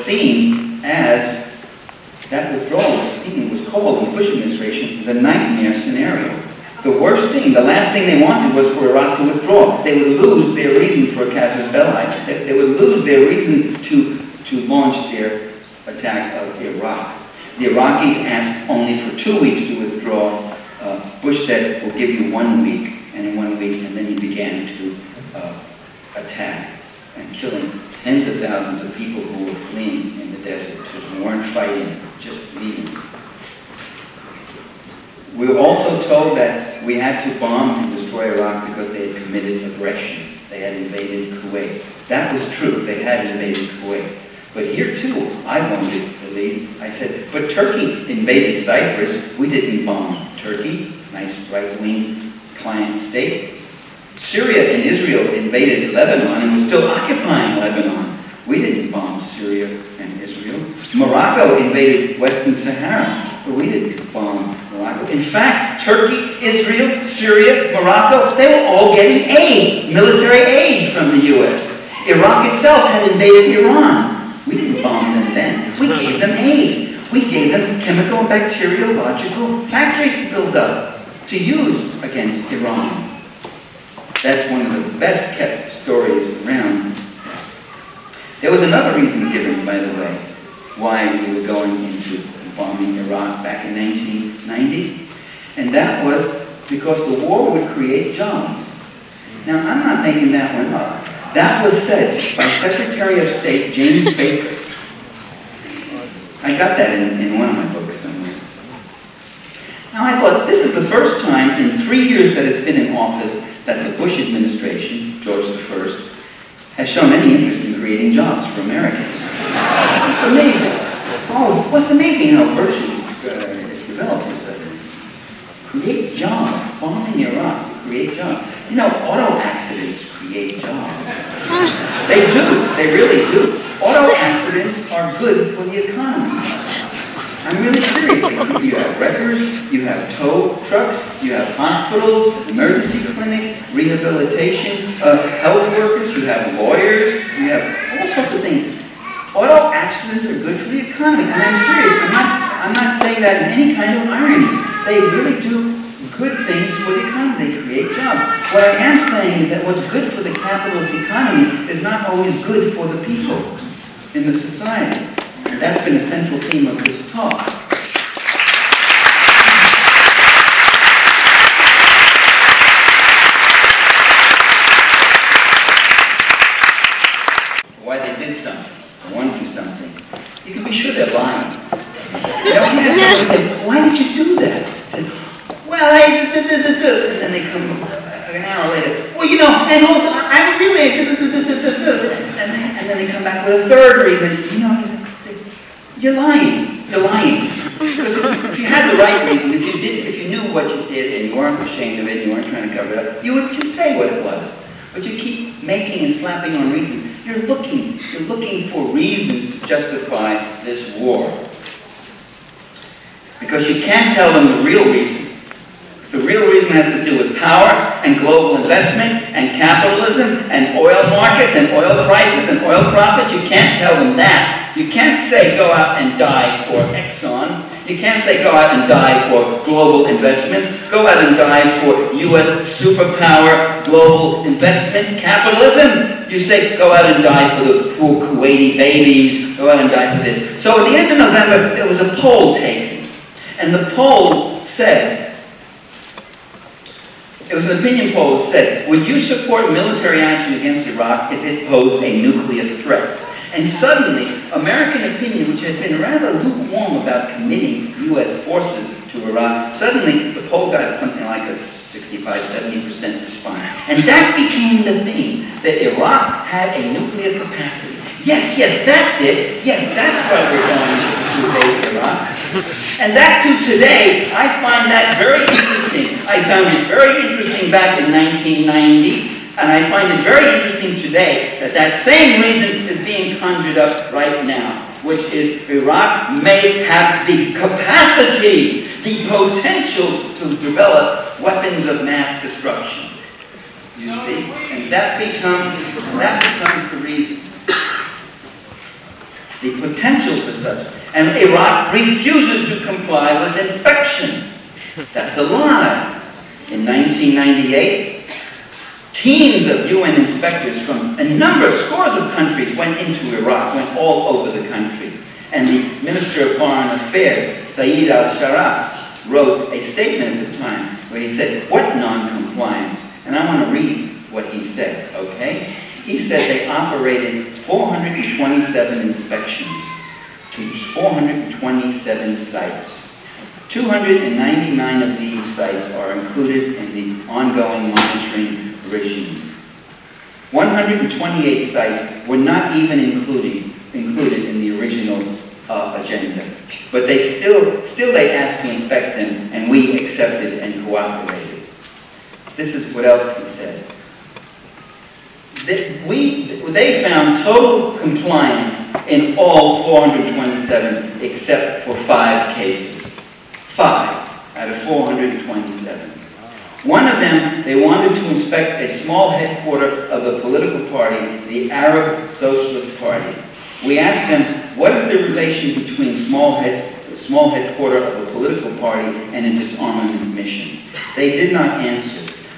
called in the Bush administration the nightmare scenario. The worst thing, the last thing they wanted was for Iraq to withdraw. They would lose their reason for a casus belli. They would lose their reason to launch their attack of Iraq. The Iraqis asked only for 2 weeks to withdraw. Bush said, we'll give you 1 week, and in 1 week, and then he began to attack and killing tens of thousands of people who were fleeing in the desert, who weren't fighting, just fleeing. We were also told that we had to bomb and destroy Iraq because they had committed aggression. They had invaded Kuwait. That was true. They had invaded Kuwait. But here too, I wondered, at least, I said, but Turkey invaded Cyprus. We didn't bomb Turkey, nice right-wing client state. Syria and Israel invaded Lebanon and was still occupying Lebanon. We didn't bomb Syria and Israel. Morocco invaded Western Sahara, but we didn't bomb Morocco. In fact, Turkey, Israel, Syria, Morocco, they were all getting aid, military aid from the U.S. Iraq itself had invaded Iran. We didn't bomb them then. We gave them aid. We gave them chemical and bacteriological factories to build up, to use against Iran. That's one of the best kept stories around. There was another reason given, by the way, why we were going into bombing Iraq back in 1990. And that was because the war would create jobs. Now, I'm not making that one up. That was said by Secretary of State James Baker. I got that in one of my books somewhere. Now, I thought, this is the first time in 3 years that it's been in office that the Bush administration, George I, has shown any interest in creating jobs for Americans. It's amazing. Oh, what's amazing how virtue is developed is that create jobs, bombing Iraq, create jobs. You know, auto accidents create jobs. They do, they really do. Auto accidents are good for the economy. I'm really serious. You have wreckers, you have tow trucks, you have hospitals, emergency clinics, rehabilitation, health workers, you have lawyers, you have all sorts of things. Auto accidents are good for the economy, and I'm serious. I'm not saying that in any kind of irony. They really do good things for the economy. They create jobs. What I am saying is that what's good for the capitalist economy is not always good for the people in the society. And that's been a central theme of this talk. Why they did something, or want to do something. You can be sure they're lying. You know, you have someone say, why did you do that? I said, well, I did. And then they come an hour later, well, you know, and also, I really did. And then they come back with a third reason. You know, I say, you're lying. You're lying. Because if you had the right reason, if you knew what you did and you weren't ashamed of it, and you weren't trying to cover it up, you would just say what it was. But you keep making and slapping on reasons. You're looking for reasons to justify this war. Because you can't tell them the real reason. The real reason has to do with power and global investment and capitalism and oil markets and oil prices and oil profits. You can't tell them that. You can't say go out and die for Exxon. You can't say go out and die for global investments. Go out and die for U.S. superpower, global investment, capitalism. You say go out and die for the poor Kuwaiti babies. Go out and die for this. So at the end of November, there was a poll taken. And the poll said, it was an opinion poll that said, would you support military action against Iraq if it posed a nuclear threat? And suddenly, American opinion, which had been rather lukewarm about committing U.S. forces to Iraq, suddenly the poll got something like a 65-70% response. And that became the theme, that Iraq had a nuclear capacity. Yes, that's it. Yes, that's why we're going to invade Iraq. And that too today, I find that very interesting. I found it very interesting back in 1990, and I find it very interesting today that that same reason is being conjured up right now, which is Iraq may have the capacity, the potential to develop weapons of mass destruction. You see? And that becomes the reason. The potential for such. And Iraq refuses to comply with inspection. That's a lie. In 1998, teams of UN inspectors from a number, scores of countries went into Iraq, went all over the country. And the Minister of Foreign Affairs, Saeed al-Sharaf, wrote a statement at the time where he said, what non-compliance? And I want to read what he said, okay? He said they operated 427 inspections to 427 sites. 299 of these sites are included in the ongoing monitoring regime. 128 sites were not even included in the original agenda. But they still they asked to inspect them, and we accepted and cooperated. This is what else he says. They found total compliance in all 427 except for 5 cases. 5 out of 427. One of them, they wanted to inspect a small headquarter of the political party, the Arab Socialist Party. We asked them, what is the relation between small headquarter of a political party and a disarmament mission? They did not answer.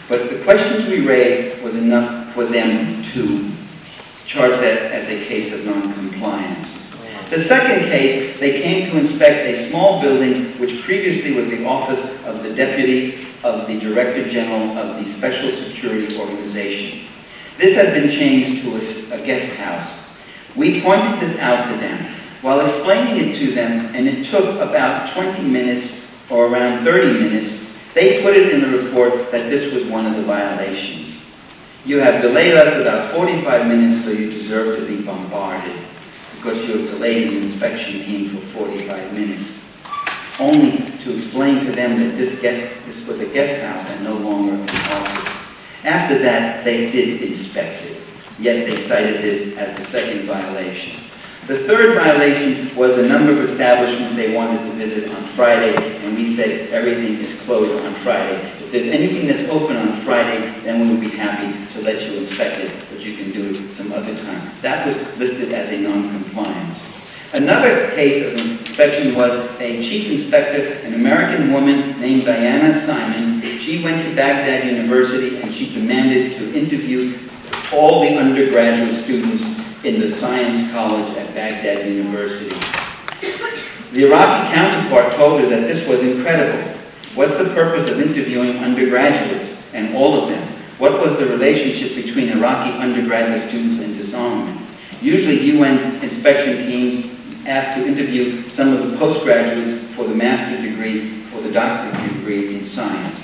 But the questions we raised was enough for them to charge that as a case of non-compliance. The second case, they came to inspect a small building which previously was the office of the Deputy of the Director General of the Special Security Organization. This had been changed to a guest house. We pointed this out to them. While explaining it to them, and it took about 20 minutes or around 30 minutes, they put it in the report that this was one of the violations. You have delayed us about 45 minutes, so you deserve to be bombarded, because you have delayed the inspection team for 45 minutes. Only to explain to them that this was a guest house and no longer an office. After that, they did inspect it, yet they cited this as the second violation. The third violation was a number of establishments they wanted to visit on Friday, and we said everything is closed on Friday. If there's anything that's open on Friday, then we would be happy to let you inspect it, but you can do it some other time. That was listed as a non-compliance. Another case of inspection was a chief inspector, an American woman named Diana Simon. She went to Baghdad University and she demanded to interview all the undergraduate students in the Science College at Baghdad University. The Iraqi counterpart told her that this was incredible. What's the purpose of interviewing undergraduates, and all of them? What was the relationship between Iraqi undergraduate students and disarmament? Usually UN inspection teams asked to interview some of the postgraduates for the master's degree or the doctorate degree in science.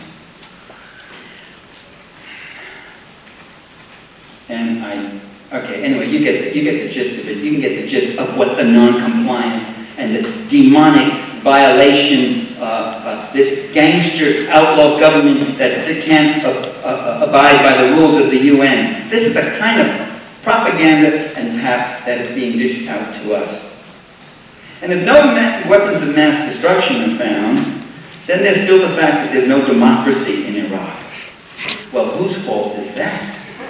Anyway, you get the gist of it. You can get the gist of what the non-compliance and the demonic violation, this gangster outlaw government that can't abide by the rules of the UN. This is the kind of propaganda and pap that is being dished out to us. And if no weapons of mass destruction are found, then there's still the fact that there's no democracy in Iraq. Well, whose fault is that?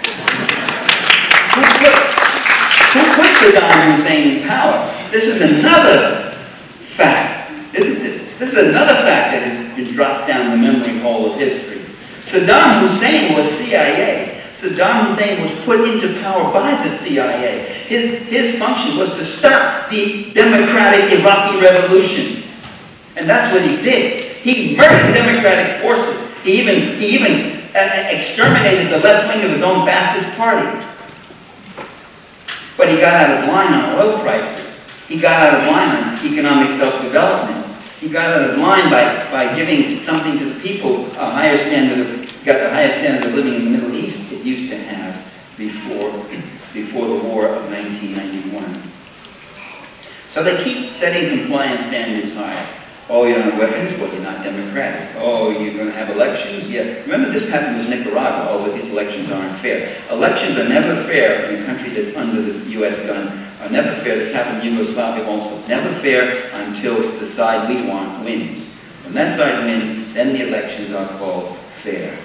Who put Saddam Hussein in power? This is another fact, isn't this? This is another fact that has been dropped down the memory hole of history. Saddam Hussein was CIA. Saddam Hussein was put into power by the CIA. His function was to stop the democratic Iraqi revolution. And that's what he did. He murdered democratic forces. He even exterminated the left wing of his own Ba'athist party. But he got out of line on oil prices. He got out of line on economic self-development. He got out of line by giving something to the people, got the highest standard of living in the Middle East it used to have before the war of 1991. So they keep setting compliance standards high. Oh, you don't have weapons? Well, you're not democratic. Oh, you're going to have elections? Yeah. Remember, this happened with Nicaragua. Oh, but these elections aren't fair. Elections are never fair in a country that's under the U.S. gun. Are never fair. This happened in Yugoslavia also. Never fair until the side we want wins. When that side wins, then the elections are called fair.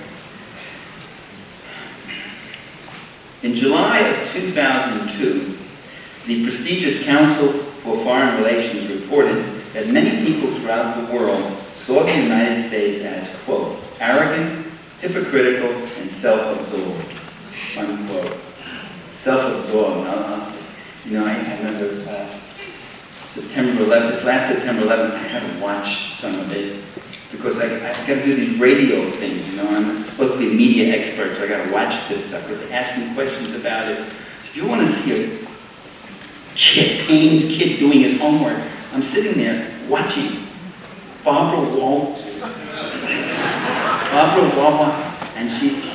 In July of 2002, the prestigious Council for Foreign Relations reported that many people throughout the world saw the United States as, quote, arrogant, hypocritical, and self-absorbed, unquote. Self-absorbed, I'll say. You know, I remember September 11th, this last September 11th, I haven't watched some of it because I got to do these radio things, you know. I'm supposed to be a media expert, so I got to watch this stuff because they ask me questions about it. So if you want to see a pained kid doing his homework, I'm sitting there watching Barbara Walters, and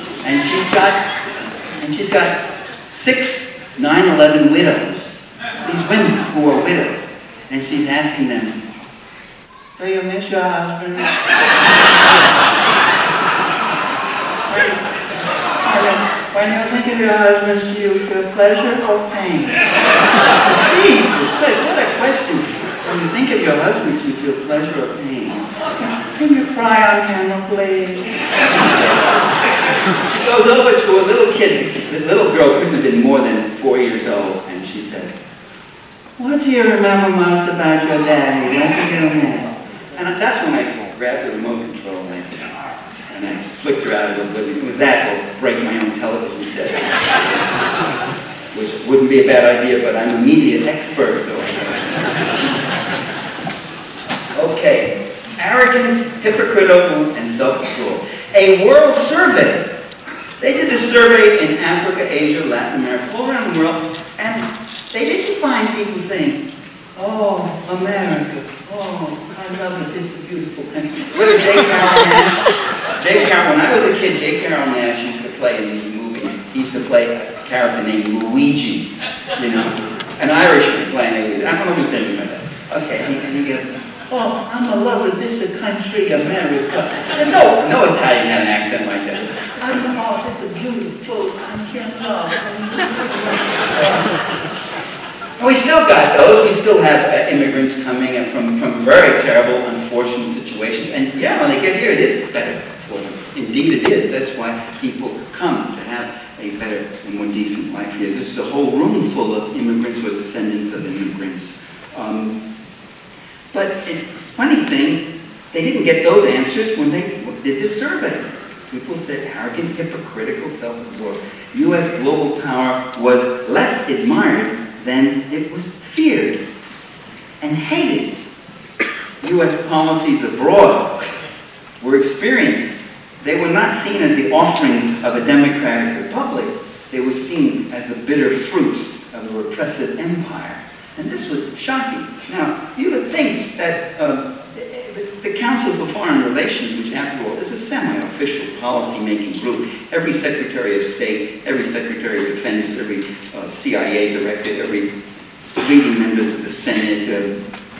she's got 6 9/11 widows. These women who are widows, and she's asking them, "Do you miss your husband? When you think of your husband, do you feel pleasure or pain?" Jesus Christ, what a question! When you think of your husband, do you feel pleasure or pain? Can you cry on camera, please? She goes over to a little kid. The little girl couldn't have been more than 4 years old, and she said, "What do you remember most about your daddy? What did you miss?" And that's when I grabbed the remote control and And I flicked her out of oblivion. It was that or break my own television set. Which wouldn't be a bad idea, but I'm a media expert, so okay. Arrogant, hypocritical, and self-absorbed. A world survey. They did this survey in Africa, Asia, Latin America, all around the world, and they didn't find people saying, "Oh, America, oh, I love it, this is a beautiful country." Remember J. Carroll Nash? When I was a kid, J. Carroll Nash used to play in these movies. He used to play a character named Luigi, you know, an Irishman playing Luigi. I'm not going to say anything about that. Okay, and he goes, "Oh, I'm a lover, this is a country, America." There's no Italian had an accent like that. "Oh, this is beautiful country, I love it." And we still got those. We still have immigrants coming from very terrible, unfortunate situations. And yeah, when they get here, it is better for them. Indeed it is. That's why people come, to have a better and more decent life here. This is a whole room full of immigrants or descendants of immigrants. But it's a funny thing, they didn't get those answers when they did this survey. People said arrogant, hypocritical, self-absorbed. U.S. global power was less admired than it was feared and hated. U.S. policies abroad were experienced. They were not seen as the offerings of a democratic republic. They were seen as the bitter fruits of a repressive empire. And this was shocking. Now, you would think that the Council for Foreign Relations, which after all is a semi-official policy-making group, every Secretary of State, every Secretary of Defense, every CIA director, every leading members of the Senate,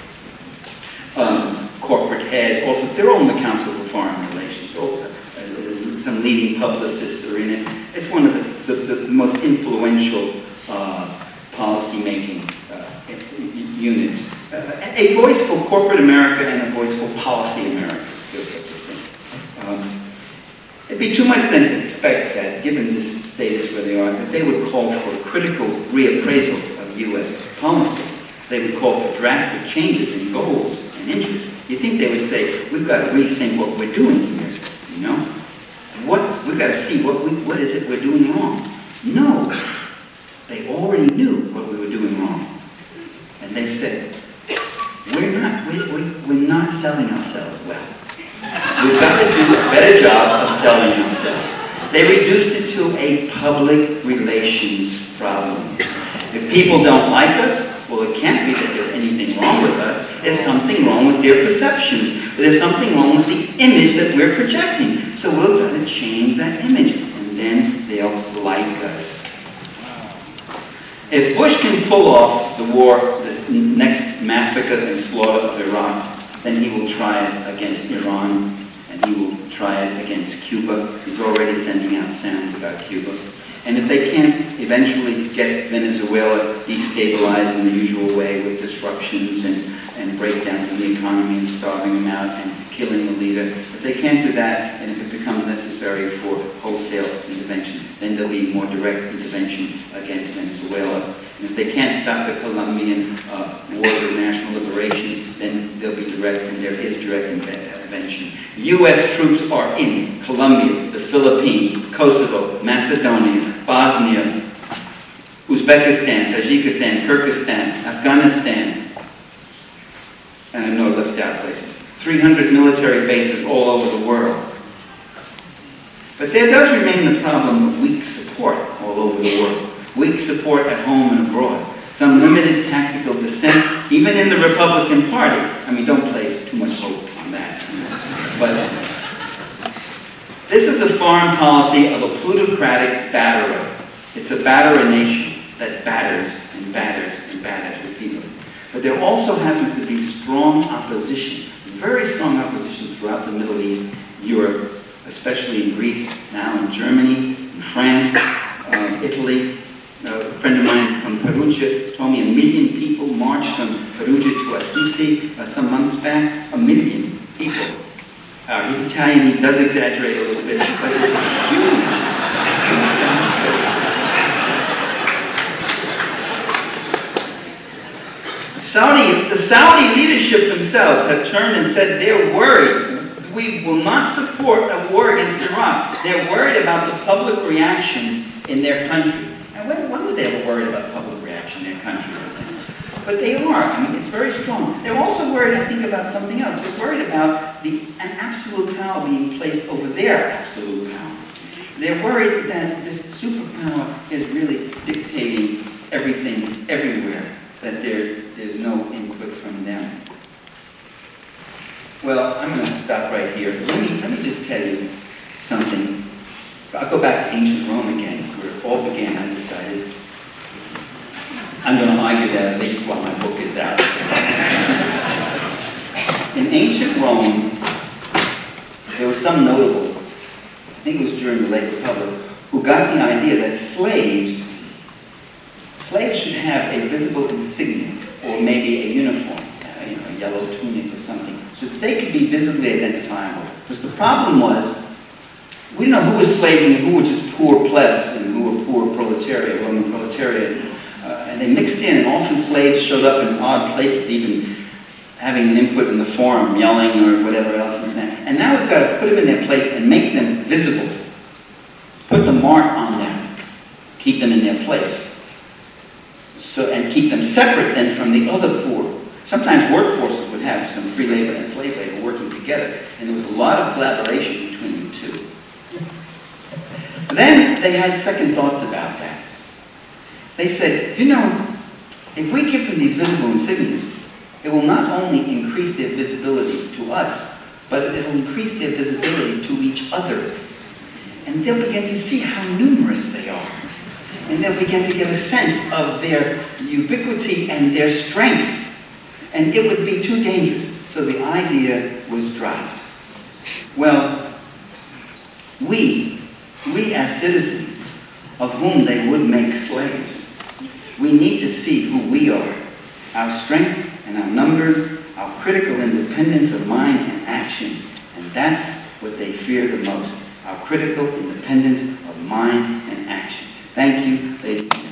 corporate heads, they're all in the Council for Foreign Relations. Some leading publicists are in it. It's one of the most influential policy-making units. A voice for corporate America and a voice for policy America, if there's such a thing. It'd be too much then to expect that, given this status where they are, that they would call for a critical reappraisal of U.S. policy. They would call for drastic changes in goals and interests. You'd think they would say, we've got to rethink what we're doing here, you know? We've got to see what is it we're doing wrong. No, they already knew what we were doing wrong. And they said, we're not selling ourselves well. We've got to do a better job of selling ourselves. They reduced it to a public relations problem. If people don't like us, well, it can't be that there's anything wrong with us. There's something wrong with their perceptions. There's something wrong with the image that we're projecting. So we're going to change that image, and then they'll like us. If Bush can pull off the war, this next massacre and slaughter of Iraq, then he will try it against Iran, and he will try it against Cuba. He's already sending out sounds about Cuba. And if they can't eventually get Venezuela destabilized in the usual way with disruptions and breakdowns in the economy and starving them out and killing the leader, if they can't do that, and if it becomes necessary for wholesale intervention, then there'll be more direct intervention against Venezuela. And if they can't stop the Colombian wars of national liberation, then there'll be direct, and there is direct intervention. U.S. troops are in Colombia, the Philippines, Kosovo, Macedonia, Bosnia, Uzbekistan, Tajikistan, Kyrgyzstan, Afghanistan, and I know I left out places. 300 military bases all over the world. But there does remain the problem of weak support all over the world. Weak support at home and abroad. Some limited tactical dissent, even in the Republican Party. I mean, don't place too much hope on that. But this is the foreign policy of a plutocratic batterer. It's a batterer nation that batters and batters and batters with people. But there also happens to be strong opposition, very strong opposition throughout the Middle East, Europe, especially in Greece, now in Germany, in France, Italy. A friend of mine from Perugia told me 1 million people marched from Perugia to Assisi some months back. 1 million people. He's Italian, he does exaggerate a little bit, but it was huge demonstration. The Saudi leadership themselves have turned and said they're worried. we will not support a war against Iran. They're worried about the public reaction in their country. And when would they ever worry about public reaction in their country? But they are. I mean, it's very strong. They're also worried, I think, about something else. They're worried about an absolute power being placed over their absolute power. They're worried that this superpower is really dictating everything, everywhere, that there's no input from them. Well, I'm going to stop right here. Let me just tell you something. I'll go back to ancient Rome again, where it all began, I decided. I'm going to argue that at least while my book is out. In ancient Rome, there were some notables, I think it was during the late Republic, who got the idea that slaves should have a visible insignia, or maybe a uniform, a yellow tunic or something, so that they could be visibly identifiable. Because the problem was, we didn't know who was slaves and who were just poor plebs and who were poor proletariat, Roman proletariat. And they mixed in, and often slaves showed up in odd places, even having an input in the forum, yelling or whatever else. And now we've got to put them in their place and make them visible. Put the mark on them. Keep them in their place. And keep them separate then from the other poor. Sometimes workforces would have some free labor and slave labor working together, and there was a lot of collaboration between the two. Then they had second thoughts about that. They said, if we give them these visible insignias, it will not only increase their visibility to us, but it will increase their visibility to each other. And they'll begin to see how numerous they are. And they'll begin to get a sense of their ubiquity and their strength. And it would be too dangerous. So the idea was dropped. Well, we as citizens, of whom they would make slaves, we need to see who we are, our strength and our numbers, our critical independence of mind and action. And that's what they fear the most, our critical independence of mind and action. Thank you, ladies and gentlemen.